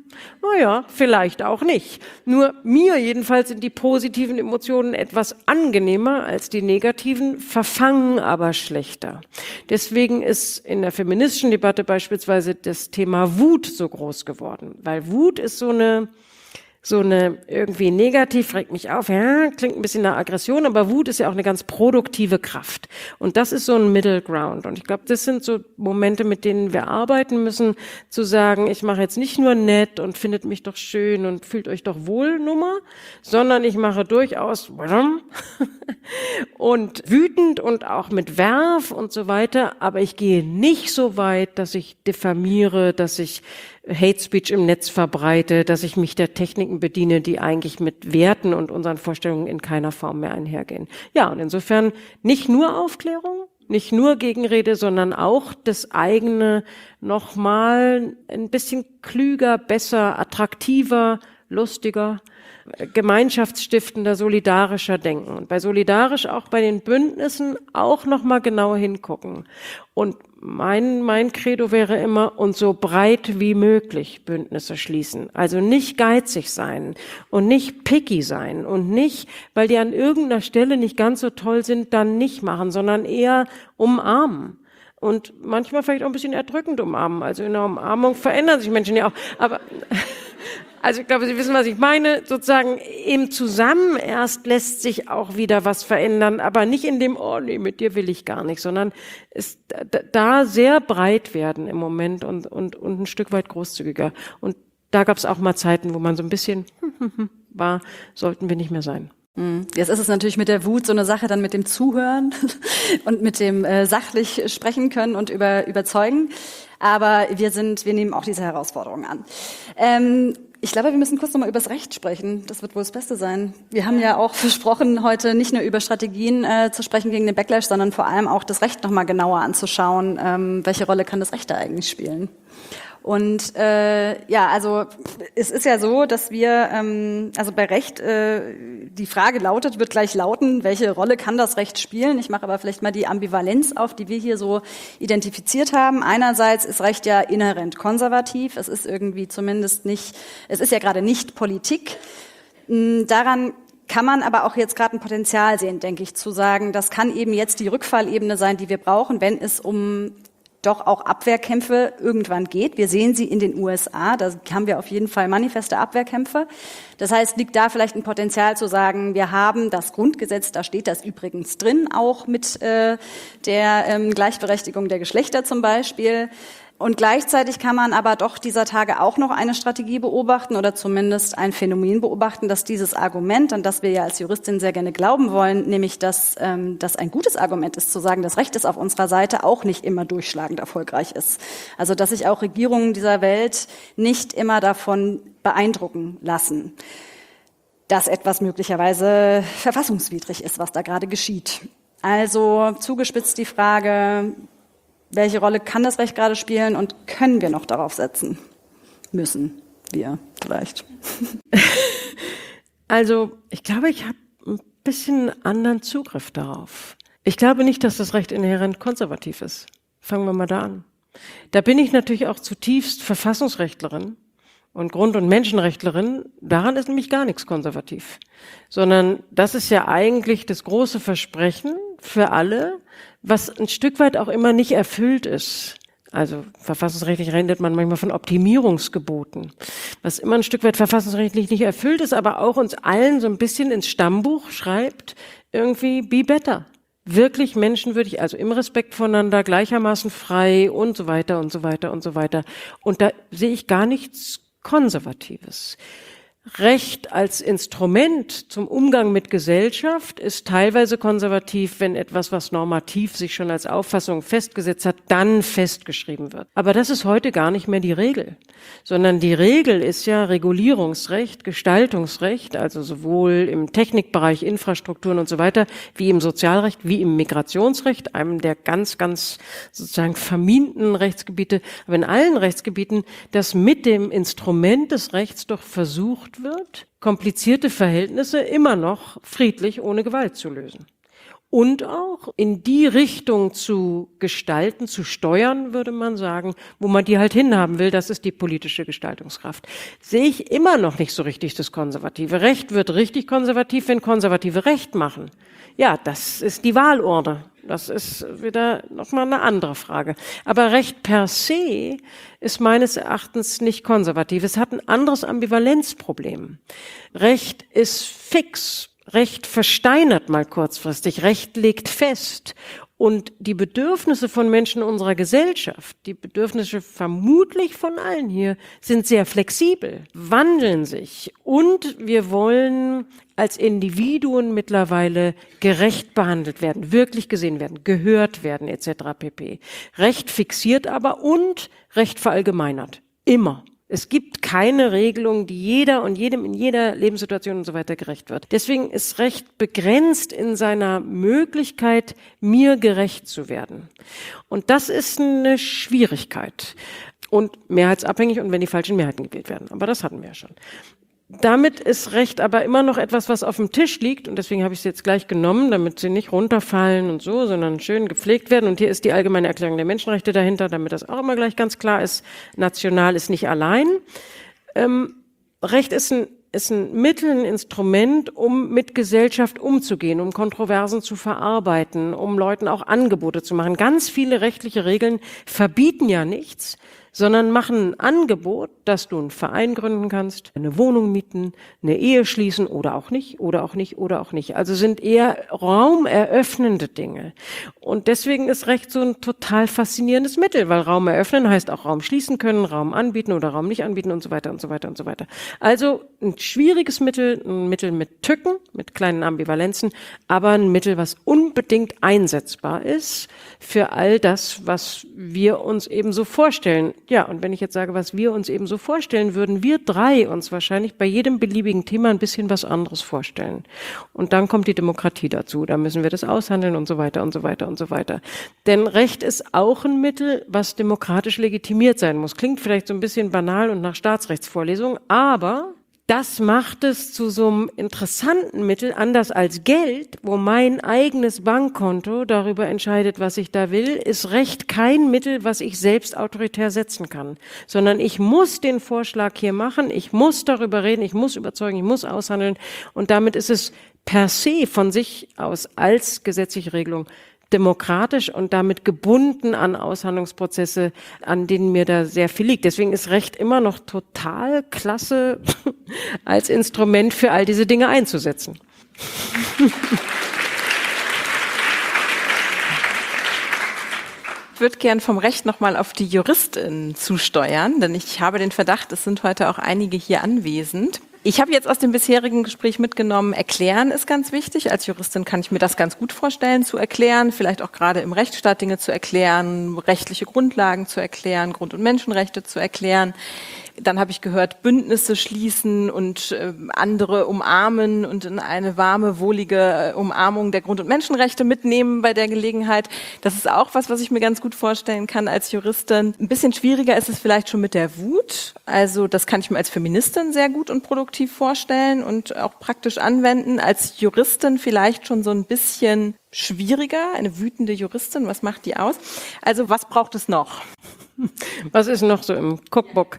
Naja, vielleicht auch nicht. Nur mir jedenfalls sind die positiven Emotionen etwas angenehmer als die negativen, verfangen aber schlechter. Deswegen ist in der feministischen Debatte beispielsweise das Thema Wut so groß geworden. Weil Wut ist so eine irgendwie negativ, regt mich auf, ja, klingt ein bisschen nach Aggression, aber Wut ist ja auch eine ganz produktive Kraft. Und das ist so ein Middle Ground. Und ich glaube, das sind so Momente, mit denen wir arbeiten müssen, zu sagen, ich mache jetzt nicht nur nett und findet mich doch schön und fühlt euch doch wohl Nummer, sondern ich mache durchaus und wütend und auch mit Werf und so weiter, aber ich gehe nicht so weit, dass ich diffamiere, dass ich Hate Speech im Netz verbreite, dass ich mich der Techniken bediene, die eigentlich mit Werten und unseren Vorstellungen in keiner Form mehr einhergehen. Ja, und insofern nicht nur Aufklärung, nicht nur Gegenrede, sondern auch das eigene nochmal ein bisschen klüger, besser, attraktiver, lustiger, gemeinschaftsstiftender, solidarischer denken. Und bei solidarisch auch bei den Bündnissen auch nochmal genauer hingucken. Und mein Credo wäre immer, und so breit wie möglich Bündnisse schließen. Also nicht geizig sein und nicht picky sein und nicht, weil die an irgendeiner Stelle nicht ganz so toll sind, dann nicht machen, sondern eher umarmen. Und manchmal vielleicht auch ein bisschen erdrückend umarmen. Also in der Umarmung verändern sich Menschen ja auch. Aber also ich glaube, Sie wissen, was ich meine. Sozusagen im Zusammen erst lässt sich auch wieder was verändern, aber nicht in dem, oh nee, mit dir will ich gar nicht, sondern ist da sehr breit werden im Moment und ein Stück weit großzügiger. Und da gab es auch mal Zeiten, wo man so ein bisschen war, sollten wir nicht mehr sein. Jetzt ist es natürlich mit der Wut so eine Sache dann mit dem Zuhören und mit dem sachlich sprechen können und überzeugen. Aber wir nehmen auch diese Herausforderungen an. Ich glaube, wir müssen kurz nochmal über das Recht sprechen. Das wird wohl das Beste sein. Wir haben ja auch versprochen, heute nicht nur über Strategien zu sprechen gegen den Backlash, sondern vor allem auch das Recht nochmal genauer anzuschauen. Welche Rolle kann das Recht da eigentlich spielen? Und also es ist ja so, dass wir, also bei Recht, die Frage wird gleich lauten, welche Rolle kann das Recht spielen? Ich mache aber vielleicht mal die Ambivalenz auf, die wir hier so identifiziert haben. Einerseits ist Recht ja inhärent konservativ, es ist irgendwie zumindest nicht, es ist ja gerade nicht Politik. Daran kann man aber auch jetzt gerade ein Potenzial sehen, denke ich, zu sagen, das kann eben jetzt die Rückfallebene sein, die wir brauchen, wenn es um doch auch Abwehrkämpfe irgendwann geht. Wir sehen sie in den USA, da haben wir auf jeden Fall manifeste Abwehrkämpfe. Das heißt, liegt da vielleicht ein Potenzial zu sagen, wir haben das Grundgesetz, da steht das übrigens drin, auch mit der Gleichberechtigung der Geschlechter zum Beispiel. Und gleichzeitig kann man aber doch dieser Tage auch noch eine Strategie beobachten oder zumindest ein Phänomen beobachten, dass dieses Argument, an das wir ja als Juristin sehr gerne glauben wollen, nämlich dass das ein gutes Argument ist, zu sagen, das Recht ist auf unserer Seite, auch nicht immer durchschlagend erfolgreich ist. Also dass sich auch Regierungen dieser Welt nicht immer davon beeindrucken lassen, dass etwas möglicherweise verfassungswidrig ist, was da gerade geschieht. Also zugespitzt die Frage, welche Rolle kann das Recht gerade spielen und können wir noch darauf setzen? Müssen wir vielleicht? Also ich glaube, ich habe ein bisschen anderen Zugriff darauf. Ich glaube nicht, dass das Recht inhärent konservativ ist. Fangen wir mal da an. Da bin ich natürlich auch zutiefst Verfassungsrechtlerin und Grund- und Menschenrechtlerin. Daran ist nämlich gar nichts konservativ. Sondern das ist ja eigentlich das große Versprechen für alle, was ein Stück weit auch immer nicht erfüllt ist. Also verfassungsrechtlich redet man manchmal von Optimierungsgeboten, was immer ein Stück weit verfassungsrechtlich nicht erfüllt ist, aber auch uns allen so ein bisschen ins Stammbuch schreibt, irgendwie be better. Wirklich menschenwürdig, also im Respekt voneinander, gleichermaßen frei und so weiter und so weiter und so weiter. Und da sehe ich gar nichts Konservatives. Recht als Instrument zum Umgang mit Gesellschaft ist teilweise konservativ, wenn etwas, was normativ sich schon als Auffassung festgesetzt hat, dann festgeschrieben wird. Aber das ist heute gar nicht mehr die Regel, sondern die Regel ist ja Regulierungsrecht, Gestaltungsrecht, also sowohl im Technikbereich, Infrastrukturen und so weiter, wie im Sozialrecht, wie im Migrationsrecht, einem der ganz, ganz sozusagen verminten Rechtsgebiete, aber in allen Rechtsgebieten, dass mit dem Instrument des Rechts doch versucht wird, komplizierte Verhältnisse immer noch friedlich ohne Gewalt zu lösen. Und auch in die Richtung zu gestalten, zu steuern, würde man sagen, wo man die halt hinhaben will, das ist die politische Gestaltungskraft. Sehe ich immer noch nicht so richtig das konservative Recht, wird richtig konservativ, wenn Konservative Recht machen. Ja, das ist die Wahlurne. Das ist wieder nochmal eine andere Frage. Aber Recht per se ist meines Erachtens nicht konservativ. Es hat ein anderes Ambivalenzproblem. Recht ist fix. Recht versteinert mal kurzfristig. Recht legt fest. Und die Bedürfnisse von Menschen unserer Gesellschaft, die Bedürfnisse vermutlich von allen hier, sind sehr flexibel, wandeln sich. Und wir wollen als Individuen mittlerweile gerecht behandelt werden, wirklich gesehen werden, gehört werden etc. pp. Recht fixiert aber und Recht verallgemeinert. Immer. Es gibt keine Regelung, die jeder und jedem in jeder Lebenssituation und so weiter gerecht wird. Deswegen ist Recht begrenzt in seiner Möglichkeit, mir gerecht zu werden. Und das ist eine Schwierigkeit. Und mehrheitsabhängig und wenn die falschen Mehrheiten gewählt werden. Aber das hatten wir ja schon. Damit ist Recht aber immer noch etwas, was auf dem Tisch liegt. Und deswegen habe ich es jetzt gleich genommen, damit sie nicht runterfallen und so, sondern schön gepflegt werden. Und hier ist die Allgemeine Erklärung der Menschenrechte dahinter, damit das auch immer gleich ganz klar ist. National ist nicht allein. Recht ist ein Mittel, ein Instrument, um mit Gesellschaft umzugehen, um Kontroversen zu verarbeiten, um Leuten auch Angebote zu machen. Ganz viele rechtliche Regeln verbieten ja nichts, sondern machen ein Angebot, dass du einen Verein gründen kannst, eine Wohnung mieten, eine Ehe schließen oder auch nicht, oder auch nicht, oder auch nicht. Also sind eher raumeröffnende Dinge. Und deswegen ist Recht so ein total faszinierendes Mittel, weil Raum eröffnen heißt auch Raum schließen können, Raum anbieten oder Raum nicht anbieten und so weiter und so weiter und so weiter. Also ein schwieriges Mittel, ein Mittel mit Tücken, mit kleinen Ambivalenzen, aber ein Mittel, was unbedingt einsetzbar ist für all das, was wir uns eben so vorstellen. Ja, und wenn ich jetzt sage, was wir uns eben so vorstellen, würden wir drei uns wahrscheinlich bei jedem beliebigen Thema ein bisschen was anderes vorstellen. Und dann kommt die Demokratie dazu. Da müssen wir das aushandeln und so weiter und so weiter und so weiter. Denn Recht ist auch ein Mittel, was demokratisch legitimiert sein muss. Klingt vielleicht so ein bisschen banal und nach Staatsrechtsvorlesung, aber das macht es zu so einem interessanten Mittel, anders als Geld, wo mein eigenes Bankkonto darüber entscheidet, was ich da will, ist Recht kein Mittel, was ich selbst autoritär setzen kann, sondern ich muss den Vorschlag hier machen, ich muss darüber reden, ich muss überzeugen, ich muss aushandeln und damit ist es per se von sich aus als gesetzliche Regelung demokratisch und damit gebunden an Aushandlungsprozesse, an denen mir da sehr viel liegt. Deswegen ist Recht immer noch total klasse als Instrument für all diese Dinge einzusetzen. Ich würde gern vom Recht nochmal auf die Juristin zusteuern, denn ich habe den Verdacht, es sind heute auch einige hier anwesend. Ich habe jetzt aus dem bisherigen Gespräch mitgenommen, erklären ist ganz wichtig. Als Juristin kann ich mir das ganz gut vorstellen, zu erklären, vielleicht auch gerade im Rechtsstaat Dinge zu erklären, rechtliche Grundlagen zu erklären, Grund- und Menschenrechte zu erklären. Dann habe ich gehört, Bündnisse schließen und andere umarmen und in eine warme, wohlige Umarmung der Grund- und Menschenrechte mitnehmen bei der Gelegenheit. Das ist auch was ich mir ganz gut vorstellen kann als Juristin. Ein bisschen schwieriger ist es vielleicht schon mit der Wut. Also das kann ich mir als Feministin sehr gut und produktiv vorstellen und auch praktisch anwenden. Als Juristin vielleicht schon so ein bisschen schwieriger. Eine wütende Juristin, was macht die aus? Also was braucht es noch? Was ist noch so im Cookbook?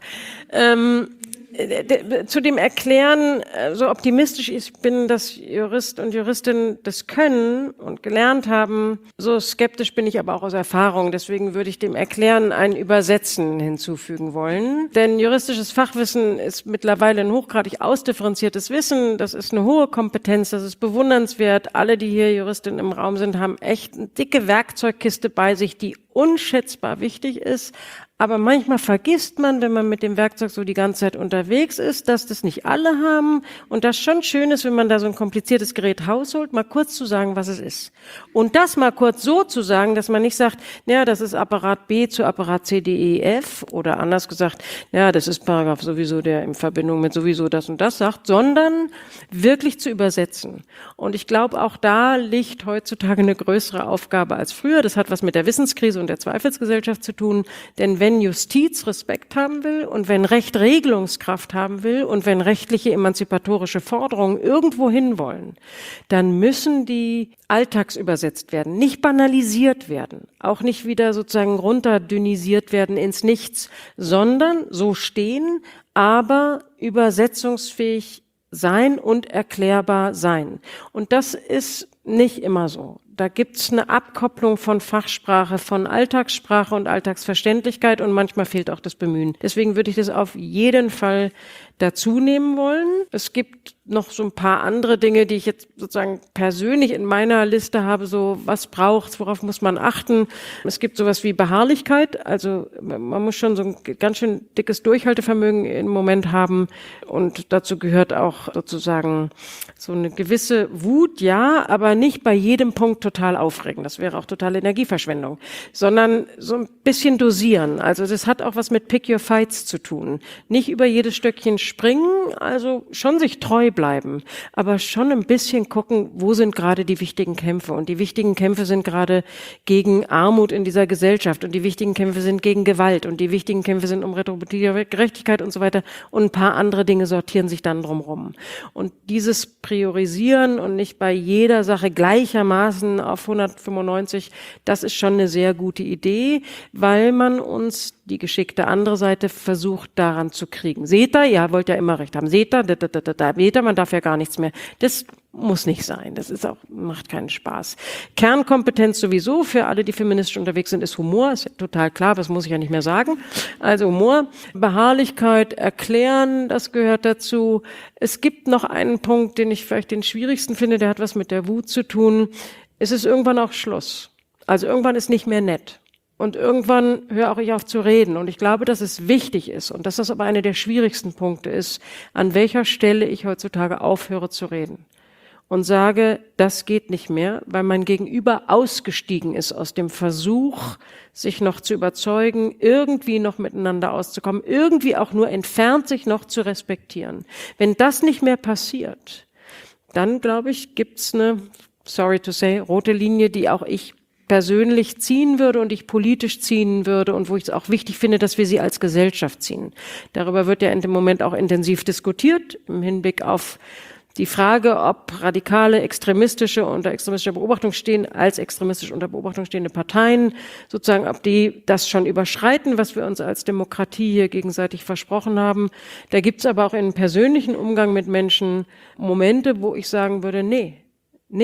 Zu dem Erklären, so optimistisch ich bin, dass Jurist und Juristinnen das können und gelernt haben, so skeptisch bin ich aber auch aus Erfahrung. Deswegen würde ich dem Erklären ein Übersetzen hinzufügen wollen. Denn juristisches Fachwissen ist mittlerweile ein hochgradig ausdifferenziertes Wissen. Das ist eine hohe Kompetenz, das ist bewundernswert. Alle, die hier Juristinnen im Raum sind, haben echt eine dicke Werkzeugkiste bei sich, die unschätzbar wichtig ist. Aber manchmal vergisst man, wenn man mit dem Werkzeug so die ganze Zeit unterwegs ist, dass das nicht alle haben und das schon schön ist, wenn man da so ein kompliziertes Gerät rausholt, mal kurz zu sagen, was es ist. Und das mal kurz so zu sagen, dass man nicht sagt, ja, das ist Apparat B zu Apparat C, D, E, F oder anders gesagt, ja, das ist Paragraph sowieso, der in Verbindung mit sowieso das und das sagt, sondern wirklich zu übersetzen. Und ich glaube, auch da liegt heutzutage eine größere Aufgabe als früher. Das hat was mit der Wissenskrise und der Zweifelsgesellschaft zu tun, denn wenn Justiz Respekt haben will und wenn Recht Regelungskraft haben will und wenn rechtliche emanzipatorische Forderungen irgendwo hinwollen, dann müssen die alltagsübersetzt werden, nicht banalisiert werden, auch nicht wieder sozusagen runterdünnisiert werden ins Nichts, sondern so stehen, aber übersetzungsfähig sein und erklärbar sein. Und das ist nicht immer so. Da gibt's eine Abkopplung von Fachsprache, von Alltagssprache und Alltagsverständlichkeit und manchmal fehlt auch das Bemühen. Deswegen würde ich das auf jeden Fall dazu nehmen wollen. Es gibt noch so ein paar andere Dinge, die ich jetzt sozusagen persönlich in meiner Liste habe, so was braucht's, worauf muss man achten. Es gibt sowas wie Beharrlichkeit, also man muss schon so ein ganz schön dickes Durchhaltevermögen im Moment haben und dazu gehört auch sozusagen so eine gewisse Wut, ja, aber nicht bei jedem Punkt total aufregen, das wäre auch totale Energieverschwendung, sondern so ein bisschen dosieren. Also das hat auch was mit Pick Your Fights zu tun. Nicht über jedes Stöckchen springen, also schon sich treu bleiben, aber schon ein bisschen gucken, wo sind gerade die wichtigen Kämpfe. Und die wichtigen Kämpfe sind gerade gegen Armut in dieser Gesellschaft und die wichtigen Kämpfe sind gegen Gewalt und die wichtigen Kämpfe sind um retributive Gerechtigkeit und so weiter und ein paar andere Dinge sortieren sich dann drumherum. Und dieses Priorisieren und nicht bei jeder Sache gleichermaßen auf 195, das ist schon eine sehr gute Idee, weil man uns die geschickte andere Seite versucht daran zu kriegen. Seht ihr? Ja, wollt ja immer recht haben. Seht ihr? Seht ihr? Man darf ja gar nichts mehr. Das muss nicht sein. Das ist auch, macht keinen Spaß. Kernkompetenz sowieso für alle, die feministisch unterwegs sind, ist Humor. Ist ja total klar, das muss ich ja nicht mehr sagen. Also Humor, Beharrlichkeit, erklären, das gehört dazu. Es gibt noch einen Punkt, den ich vielleicht den schwierigsten finde, der hat was mit der Wut zu tun. Es ist irgendwann auch Schluss. Also irgendwann ist nicht mehr nett. Und irgendwann höre auch ich auf zu reden. Und ich glaube, dass es wichtig ist und dass das aber einer der schwierigsten Punkte ist, an welcher Stelle ich heutzutage aufhöre zu reden. Und sage, das geht nicht mehr, weil mein Gegenüber ausgestiegen ist aus dem Versuch, sich noch zu überzeugen, irgendwie noch miteinander auszukommen, irgendwie auch nur entfernt sich noch zu respektieren. Wenn das nicht mehr passiert, dann, glaube ich, gibt's eine, sorry to say, rote Linie, die auch ich persönlich ziehen würde und ich politisch ziehen würde und wo ich es auch wichtig finde, dass wir sie als Gesellschaft ziehen. Darüber wird ja in dem Moment auch intensiv diskutiert, im Hinblick auf die Frage, ob radikale, extremistische unter extremistischer Beobachtung stehen, als extremistisch unter Beobachtung stehende Parteien, sozusagen, ob die das schon überschreiten, was wir uns als Demokratie hier gegenseitig versprochen haben. Da gibt's aber auch in persönlichen Umgang mit Menschen Momente, wo ich sagen würde, nee,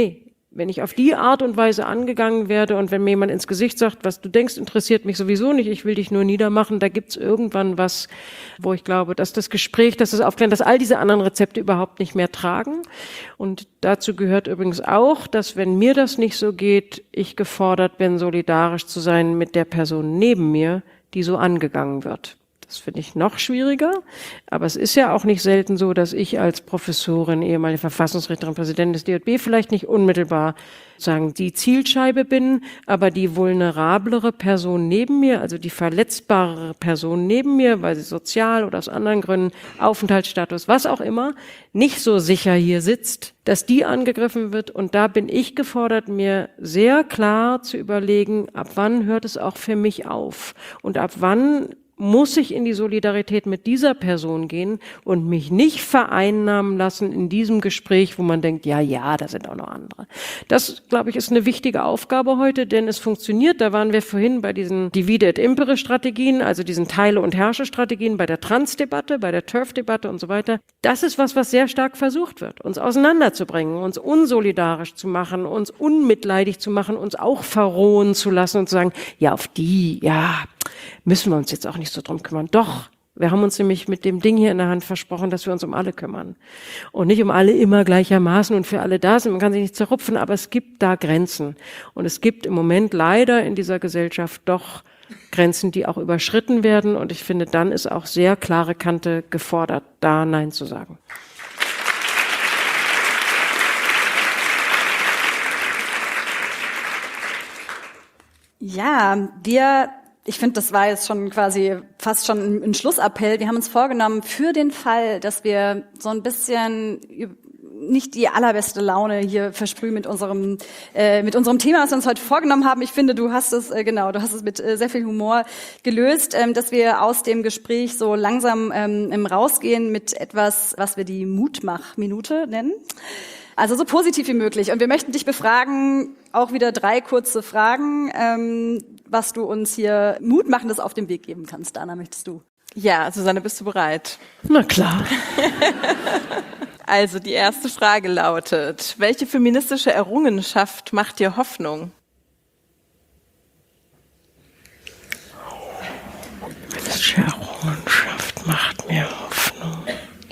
Wenn ich auf die Art und Weise angegangen werde und wenn mir jemand ins Gesicht sagt, was du denkst, interessiert mich sowieso nicht, ich will dich nur niedermachen, da gibt's irgendwann was, wo ich glaube, dass das Gespräch, dass das Aufklären, dass all diese anderen Rezepte überhaupt nicht mehr tragen. Und dazu gehört übrigens auch, dass wenn mir das nicht so geht, ich gefordert bin, solidarisch zu sein mit der Person neben mir, die so angegangen wird. Das finde ich noch schwieriger, aber es ist ja auch nicht selten so, dass ich als Professorin, ehemalige Verfassungsrichterin, Präsidentin des DJB vielleicht nicht unmittelbar sagen, die Zielscheibe bin, aber die vulnerablere Person neben mir, also die verletzbarere Person neben mir, weil sie sozial oder aus anderen Gründen, Aufenthaltsstatus, was auch immer, nicht so sicher hier sitzt, dass die angegriffen wird. Und da bin ich gefordert, mir sehr klar zu überlegen, ab wann hört es auch für mich auf und ab wann muss ich in die Solidarität mit dieser Person gehen und mich nicht vereinnahmen lassen in diesem Gespräch, wo man denkt, ja, da sind auch noch andere. Das, glaube ich, ist eine wichtige Aufgabe heute, denn es funktioniert. Da waren wir vorhin bei diesen Divide et Impere Strategien, also diesen Teile- und Herrsche-Strategien, bei der Trans-Debatte, bei der TERF-Debatte und so weiter. Das ist was sehr stark versucht wird, uns auseinanderzubringen, uns unsolidarisch zu machen, uns unmitleidig zu machen, uns auch verrohen zu lassen und zu sagen, ja, auf die, ja, müssen wir uns jetzt auch nicht so drum kümmern. Doch, wir haben uns nämlich mit dem Ding hier in der Hand versprochen, dass wir uns um alle kümmern. Und nicht um alle immer gleichermaßen und für alle da sind. Man kann sich nicht zerrupfen, aber es gibt da Grenzen. Und es gibt im Moment leider in dieser Gesellschaft doch Grenzen, die auch überschritten werden. Und ich finde, dann ist auch sehr klare Kante gefordert, da Nein zu sagen. Ja, ich finde, das war jetzt schon quasi fast schon ein Schlussappell. Wir haben uns vorgenommen, für den Fall, dass wir so ein bisschen nicht die allerbeste Laune hier versprühen mit unserem Thema, was wir uns heute vorgenommen haben. Ich finde, du hast es mit sehr viel Humor gelöst, dass wir aus dem Gespräch so langsam rausgehen mit etwas, was wir die Mutmach-Minute nennen. Also so positiv wie möglich. Und wir möchten dich befragen, auch wieder 3 kurze Fragen, was du uns hier Mutmachendes auf den Weg geben kannst. Dana, möchtest du? Ja, Susanne, bist du bereit? Na klar. Also die erste Frage lautet, welche feministische Errungenschaft macht dir Hoffnung? Welche Errungenschaft macht mir Hoffnung?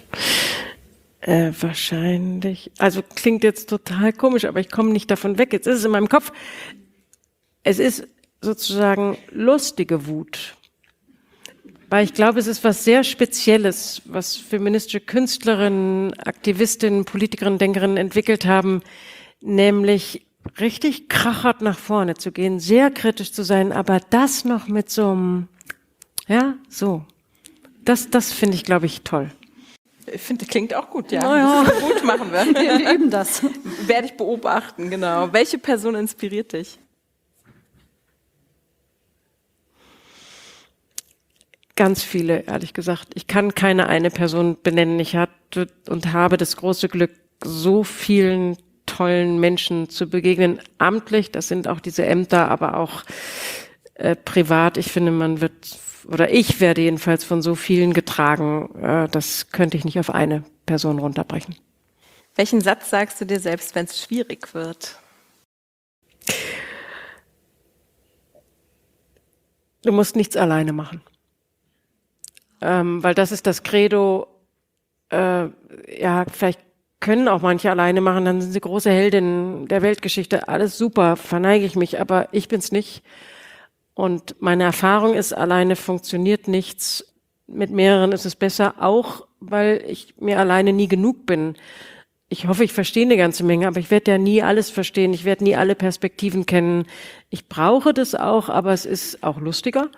Wahrscheinlich, also klingt jetzt total komisch, aber ich komme nicht davon weg. Jetzt ist es in meinem Kopf. Es ist sozusagen lustige Wut. Weil ich glaube, es ist was sehr Spezielles, was feministische Künstlerinnen, Aktivistinnen, Politikerinnen, Denkerinnen entwickelt haben, nämlich richtig krachert nach vorne zu gehen, sehr kritisch zu sein, aber das noch mit so einem, das finde ich, glaube ich, toll. Ich finde, klingt auch gut, ja. Ja. Das ist gut, machen wir. Wir üben das. Werde ich beobachten, genau. Welche Person inspiriert dich? Ganz viele, ehrlich gesagt. Ich kann keine eine Person benennen. Ich hatte und habe das große Glück, so vielen tollen Menschen zu begegnen. Amtlich, das sind auch diese Ämter, aber auch privat. Ich finde, ich werde jedenfalls von so vielen getragen, das könnte ich nicht auf eine Person runterbrechen. Welchen Satz sagst du dir selbst, wenn es schwierig wird? Du musst nichts alleine machen. Weil das ist das Credo, vielleicht können auch manche alleine machen, dann sind sie große Heldinnen der Weltgeschichte, alles super, verneige ich mich, aber ich bin's nicht. Und meine Erfahrung ist, alleine funktioniert nichts. Mit mehreren ist es besser, auch weil ich mir alleine nie genug bin. Ich hoffe, ich verstehe eine ganze Menge, aber ich werde ja nie alles verstehen. Ich werde nie alle Perspektiven kennen. Ich brauche das auch, aber es ist auch lustiger.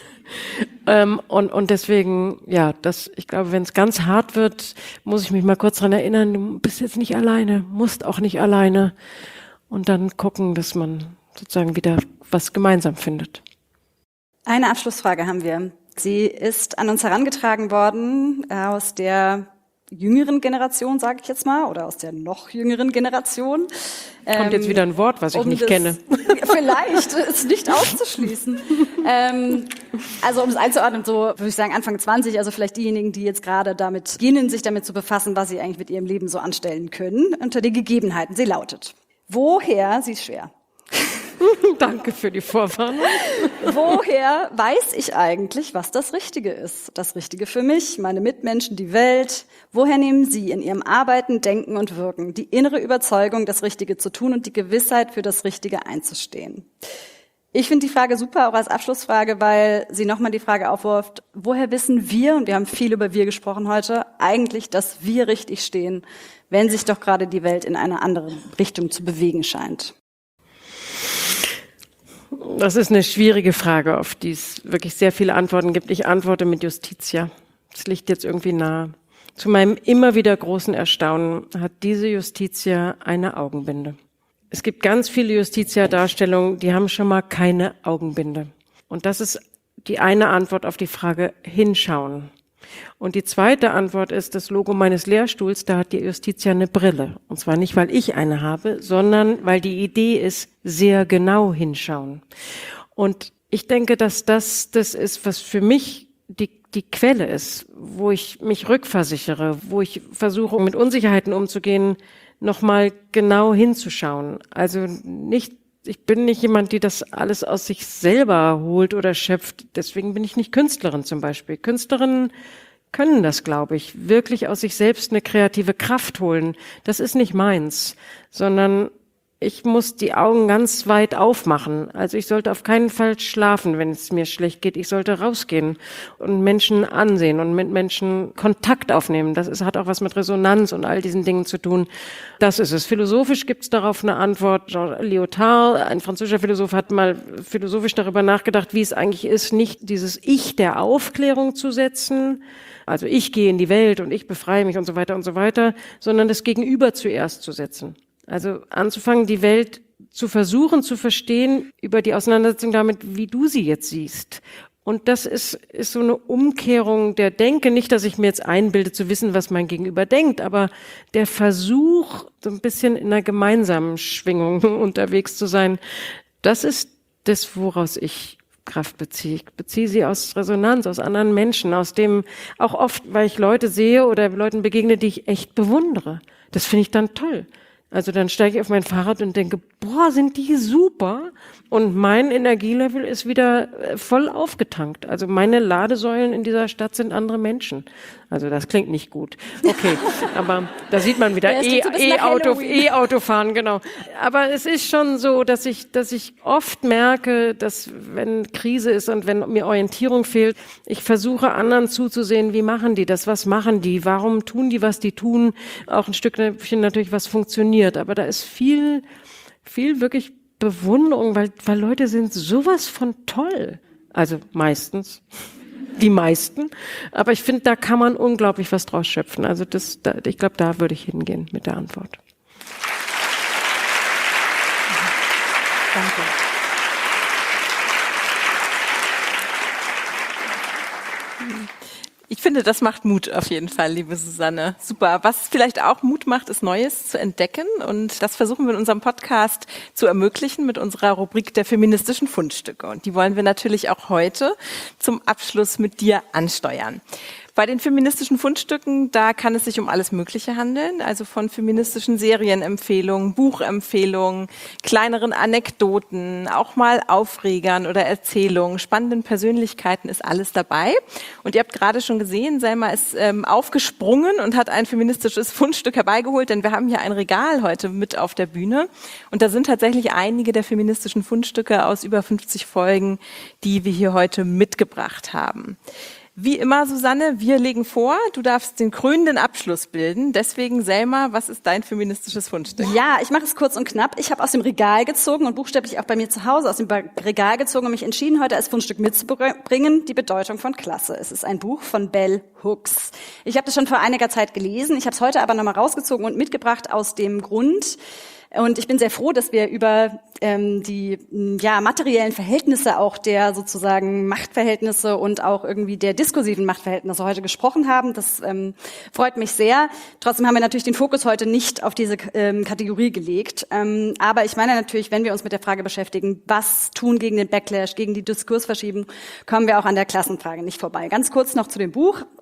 Und deswegen, ich glaube, wenn es ganz hart wird, muss ich mich mal kurz dran erinnern, du bist jetzt nicht alleine, musst auch nicht alleine. Und dann gucken, dass man sozusagen wieder was gemeinsam findet. Eine Abschlussfrage haben wir. Sie ist an uns herangetragen worden aus der jüngeren Generation, sage ich jetzt mal, oder aus der noch jüngeren Generation. Kommt jetzt wieder ein Wort, was ich nicht kenne. Vielleicht, ist nicht auszuschließen. Also um es einzuordnen, so würde ich sagen Anfang 20, also vielleicht diejenigen, die jetzt gerade sich damit zu befassen, was sie eigentlich mit ihrem Leben so anstellen können, unter den Gegebenheiten. Sie lautet: Woher, sie ist schwer. Danke für die Vorwarnung. Woher weiß ich eigentlich, was das Richtige ist? Das Richtige für mich, meine Mitmenschen, die Welt. Woher nehmen Sie in Ihrem Arbeiten, Denken und Wirken die innere Überzeugung, das Richtige zu tun und die Gewissheit, für das Richtige einzustehen? Ich finde die Frage super, auch als Abschlussfrage, weil sie nochmal die Frage aufwirft, woher wissen wir, und wir haben viel über wir gesprochen heute, eigentlich, dass wir richtig stehen, wenn sich doch gerade die Welt in eine andere Richtung zu bewegen scheint? Das ist eine schwierige Frage, auf die es wirklich sehr viele Antworten gibt. Ich antworte mit Justitia. Das liegt jetzt irgendwie nahe. Zu meinem immer wieder großen Erstaunen hat diese Justitia eine Augenbinde. Es gibt ganz viele Justitia-Darstellungen, die haben schon mal keine Augenbinde. Und das ist die eine Antwort auf die Frage hinschauen. Und die zweite Antwort ist das Logo meines Lehrstuhls, da hat die Justitia eine Brille. Und zwar nicht, weil ich eine habe, sondern weil die Idee ist, sehr genau hinschauen. Und ich denke, dass das ist, was für mich die Quelle ist, wo ich mich rückversichere, wo ich versuche, mit Unsicherheiten umzugehen, nochmal genau hinzuschauen. Also ich bin nicht jemand, die das alles aus sich selber holt oder schöpft. Deswegen bin ich nicht Künstlerin zum Beispiel. Künstlerinnen können das, glaube ich, wirklich aus sich selbst eine kreative Kraft holen. Das ist nicht meins, sondern ich muss die Augen ganz weit aufmachen. Also ich sollte auf keinen Fall schlafen, wenn es mir schlecht geht. Ich sollte rausgehen und Menschen ansehen und mit Menschen Kontakt aufnehmen. Hat auch was mit Resonanz und all diesen Dingen zu tun. Das ist es. Philosophisch gibt es darauf eine Antwort. Jean Lyotard, ein französischer Philosoph, hat mal philosophisch darüber nachgedacht, wie es eigentlich ist, nicht dieses Ich der Aufklärung zu setzen, also ich gehe in die Welt und ich befreie mich und so weiter, sondern das Gegenüber zuerst zu setzen. Also anzufangen, die Welt zu versuchen zu verstehen über die Auseinandersetzung damit, wie du sie jetzt siehst. Und das ist so eine Umkehrung der Denke. Nicht, dass ich mir jetzt einbilde, zu wissen, was mein Gegenüber denkt, aber der Versuch, so ein bisschen in einer gemeinsamen Schwingung unterwegs zu sein, das ist das, woraus ich Kraft beziehe. Ich beziehe sie aus Resonanz, aus anderen Menschen, aus dem auch oft, weil ich Leute sehe oder Leuten begegne, die ich echt bewundere. Das finde ich dann toll. Also dann steige ich auf mein Fahrrad und denke, boah, sind die super. Und mein Energielevel ist wieder voll aufgetankt. Also meine Ladesäulen in dieser Stadt sind andere Menschen. Also das klingt nicht gut. Okay, aber da sieht man wieder E-Auto fahren, genau. Aber es ist schon so, dass ich oft merke, dass wenn Krise ist und wenn mir Orientierung fehlt, ich versuche anderen zuzusehen, wie machen die das, was machen die, warum tun die, was die tun, auch ein Stückchen natürlich, was funktioniert. Aber da ist viel wirklich Bewunderung, weil Leute sind sowas von toll. Also meistens. Die meisten. Aber ich finde, da kann man unglaublich was draus schöpfen. Also ich glaube, da würde ich hingehen mit der Antwort. Danke. Ich finde, das macht Mut auf jeden Fall, liebe Susanne. Super. Was vielleicht auch Mut macht, ist Neues zu entdecken. Und das versuchen wir in unserem Podcast zu ermöglichen mit unserer Rubrik der feministischen Fundstücke. Und die wollen wir natürlich auch heute zum Abschluss mit dir ansteuern. Bei den feministischen Fundstücken, da kann es sich um alles Mögliche handeln, also von feministischen Serienempfehlungen, Buchempfehlungen, kleineren Anekdoten, auch mal Aufregern oder Erzählungen, spannenden Persönlichkeiten ist alles dabei. Und ihr habt gerade schon gesehen, Selma ist aufgesprungen und hat ein feministisches Fundstück herbeigeholt, denn wir haben hier ein Regal heute mit auf der Bühne. Und da sind tatsächlich einige der feministischen Fundstücke aus über 50 Folgen, die wir hier heute mitgebracht haben. Wie immer, Susanne, wir legen vor, du darfst den krönenden Abschluss bilden. Deswegen, Selma, was ist dein feministisches Fundstück? Ja, ich mache es kurz und knapp. Ich habe aus dem Regal gezogen und buchstäblich auch bei mir zu Hause aus dem Regal gezogen und mich entschieden, heute als Fundstück mitzubringen, die Bedeutung von Klasse. Es ist ein Buch von Bell Hooks. Ich habe das schon vor einiger Zeit gelesen. Ich habe es heute aber nochmal rausgezogen und mitgebracht aus dem Grund, und ich bin sehr froh, dass wir über die materiellen Verhältnisse auch der sozusagen Machtverhältnisse und auch irgendwie der diskursiven Machtverhältnisse heute gesprochen haben. Das freut mich sehr. Trotzdem haben wir natürlich den Fokus heute nicht auf diese Kategorie gelegt. Aber ich meine natürlich, wenn wir uns mit der Frage beschäftigen, was tun gegen den Backlash, gegen die Diskursverschiebung, kommen wir auch an der Klassenfrage nicht vorbei. Ganz kurz noch zu dem Buch.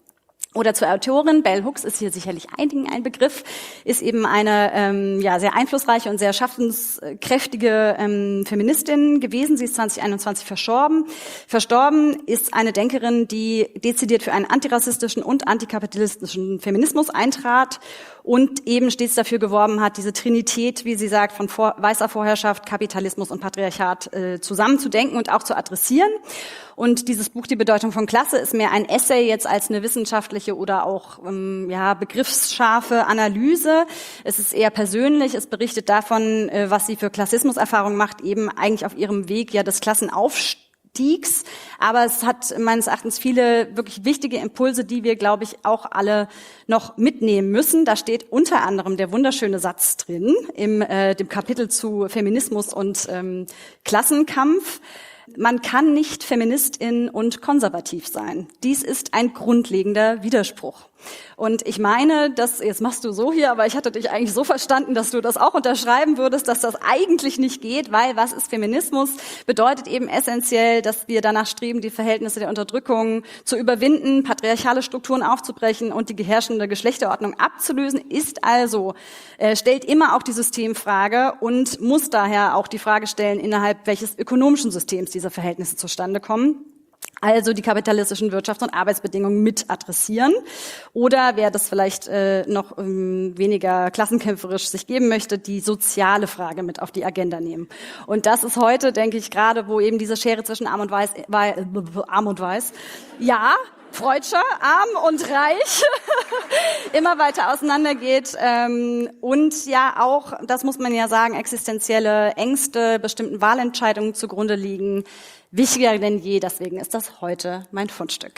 Oder zur Autorin, Bell Hooks ist hier sicherlich einigen ein Begriff, ist eben eine sehr einflussreiche und sehr schaffenskräftige Feministin gewesen. Sie ist 2021 verstorben. Verstorben ist eine Denkerin, die dezidiert für einen antirassistischen und antikapitalistischen Feminismus eintrat und eben stets dafür geworben hat, diese Trinität, wie sie sagt, von weißer Vorherrschaft, Kapitalismus und Patriarchat zusammenzudenken und auch zu adressieren. Und dieses Buch Die Bedeutung von Klasse ist mehr ein Essay jetzt als eine wissenschaftliche oder auch begriffsscharfe Analyse. Es ist eher persönlich, es berichtet davon, was sie für Klassismuserfahrungen macht, eben eigentlich auf ihrem Weg des Klassenaufstiegs. Aber es hat meines Erachtens viele wirklich wichtige Impulse, die wir, glaube ich, auch alle noch mitnehmen müssen. Da steht unter anderem der wunderschöne Satz drin, dem Kapitel zu Feminismus und Klassenkampf. Man kann nicht Feministin und konservativ sein. Dies ist ein grundlegender Widerspruch. Und ich meine, jetzt machst du so hier, aber ich hatte dich eigentlich so verstanden, dass du das auch unterschreiben würdest, dass das eigentlich nicht geht, weil was ist Feminismus? Bedeutet eben essentiell, dass wir danach streben, die Verhältnisse der Unterdrückung zu überwinden, patriarchale Strukturen aufzubrechen und die herrschende Geschlechterordnung abzulösen, stellt immer auch die Systemfrage und muss daher auch die Frage stellen, innerhalb welches ökonomischen Systems diese Verhältnisse zustande kommen. Also die kapitalistischen Wirtschafts- und Arbeitsbedingungen mit adressieren. Oder wer das vielleicht noch weniger klassenkämpferisch sich geben möchte, die soziale Frage mit auf die Agenda nehmen. Und das ist heute, denke ich, gerade wo eben diese Schere zwischen Arm und Weiß, ja, Freudscher, arm und reich, immer weiter auseinandergeht und ja auch, das muss man ja sagen, existenzielle Ängste bestimmten Wahlentscheidungen zugrunde liegen. Wichtiger denn je, deswegen ist das heute mein Fundstück.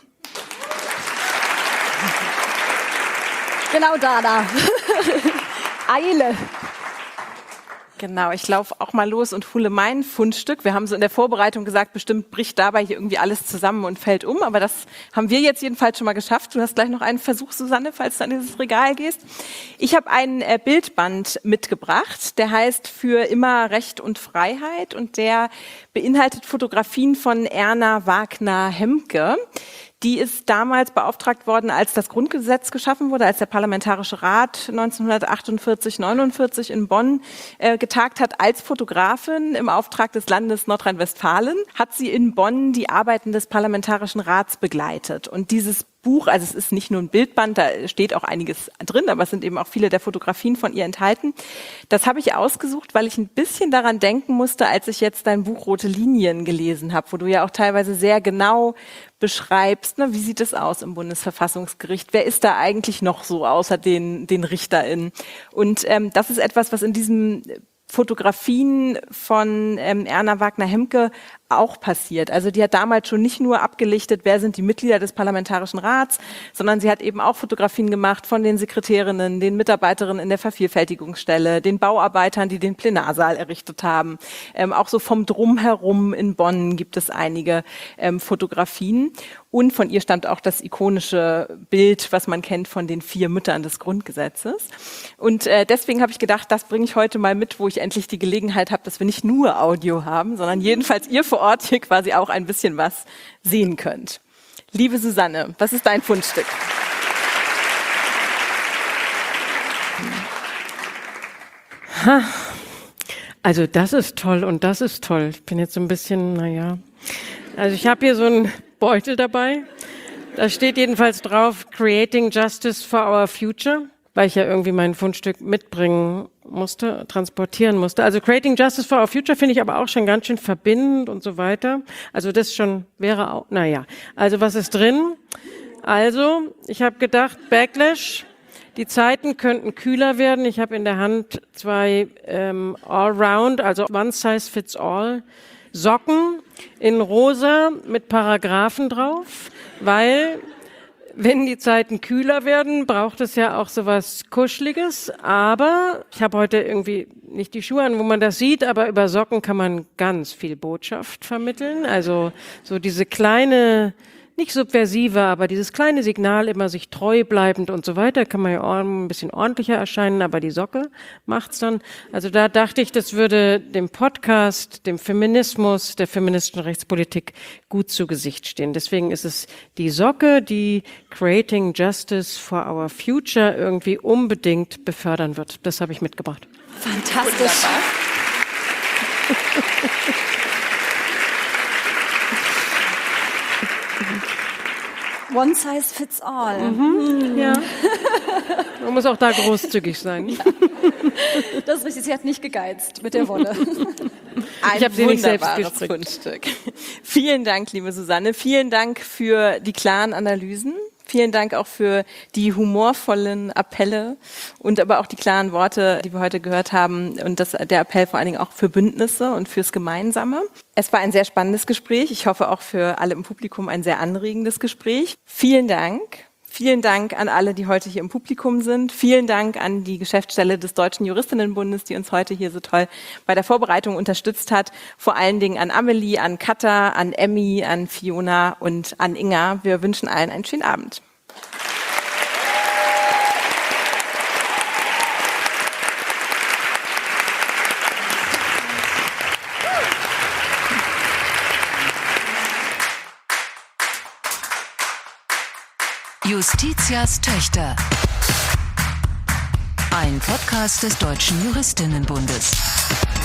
Genau, Dana. Eile. Genau, ich laufe auch mal los und hole mein Fundstück. Wir haben so in der Vorbereitung gesagt, bestimmt bricht dabei hier irgendwie alles zusammen und fällt um. Aber das haben wir jetzt jedenfalls schon mal geschafft. Du hast gleich noch einen Versuch, Susanne, falls du an dieses Regal gehst. Ich habe einen Bildband mitgebracht, der heißt Für immer Recht und Freiheit. Und der beinhaltet Fotografien von Erna Wagner-Hemke. Die ist damals beauftragt worden, als das Grundgesetz geschaffen wurde, als der Parlamentarische Rat 1948/49 in Bonn getagt hat, als Fotografin im Auftrag des Landes Nordrhein-Westfalen, hat sie in Bonn die Arbeiten des Parlamentarischen Rats begleitet. Und dieses Buch, also es ist nicht nur ein Bildband, da steht auch einiges drin, aber es sind eben auch viele der Fotografien von ihr enthalten. Das habe ich ausgesucht, weil ich ein bisschen daran denken musste, als ich jetzt dein Buch Rote Linien gelesen habe, wo du ja auch teilweise sehr genau beschreibst, wie sieht es aus im Bundesverfassungsgericht? Wer ist da eigentlich noch so außer den RichterInnen? Und das ist etwas, was in diesen Fotografien von Erna Wagner-Hemke auch passiert. Also die hat damals schon nicht nur abgelichtet, wer sind die Mitglieder des Parlamentarischen Rats, sondern sie hat eben auch Fotografien gemacht von den Sekretärinnen, den Mitarbeiterinnen in der Vervielfältigungsstelle, den Bauarbeitern, die den Plenarsaal errichtet haben. Auch so vom Drumherum in Bonn gibt es einige Fotografien. Und von ihr stammt auch das ikonische Bild, was man kennt von den 4 Müttern des Grundgesetzes. Und deswegen habe ich gedacht, das bringe ich heute mal mit, wo ich endlich die Gelegenheit habe, dass wir nicht nur Audio haben, sondern jedenfalls ihr vor Ort hier quasi auch ein bisschen was sehen könnt. Liebe Susanne, was ist dein Fundstück? Also das ist toll und das ist toll. Ich bin jetzt so ein bisschen, Also ich habe hier so einen Beutel dabei. Da steht jedenfalls drauf, Creating Justice for Our Future, weil ich ja irgendwie mein Fundstück mitbringen musste, transportieren musste. Also Creating Justice for Our Future finde ich aber auch schon ganz schön verbindend und so weiter. Also das schon wäre auch, Also was ist drin? Also, ich habe gedacht, Backlash, die Zeiten könnten kühler werden. Ich habe in der Hand 2 Allround, also One Size Fits All Socken in rosa mit Paragraphen drauf, weil wenn die Zeiten kühler werden, braucht es ja auch sowas Kuscheliges. Aber ich habe heute irgendwie nicht die Schuhe an, wo man das sieht, aber über Socken kann man ganz viel Botschaft vermitteln. Also so diese kleine nicht subversiver, aber dieses kleine Signal, immer sich treu bleibend und so weiter, kann man ja ein bisschen ordentlicher erscheinen, aber die Socke macht's dann. Also da dachte ich, das würde dem Podcast, dem Feminismus, der feministischen Rechtspolitik gut zu Gesicht stehen. Deswegen ist es die Socke, die Creating Justice for Our Future irgendwie unbedingt befördern wird. Das habe ich mitgebracht. Fantastisch. One size fits all. Ja. Man muss auch da großzügig sein. Ja. Das ist richtig, sie hat nicht gegeizt mit der Wolle. Ich habe sie nicht selbst gestrickt. Fundstück. Vielen Dank, liebe Susanne. Vielen Dank für die klaren Analysen. Vielen Dank auch für die humorvollen Appelle und aber auch die klaren Worte, die wir heute gehört haben und der Appell vor allen Dingen auch für Bündnisse und fürs Gemeinsame. Es war ein sehr spannendes Gespräch. Ich hoffe auch für alle im Publikum ein sehr anregendes Gespräch. Vielen Dank. Vielen Dank an alle, die heute hier im Publikum sind. Vielen Dank an die Geschäftsstelle des Deutschen Juristinnenbundes, die uns heute hier so toll bei der Vorbereitung unterstützt hat. Vor allen Dingen an Amelie, an Katha, an Emmy, an Fiona und an Inga. Wir wünschen allen einen schönen Abend. Justitias Töchter. Ein Podcast des Deutschen Juristinnenbundes.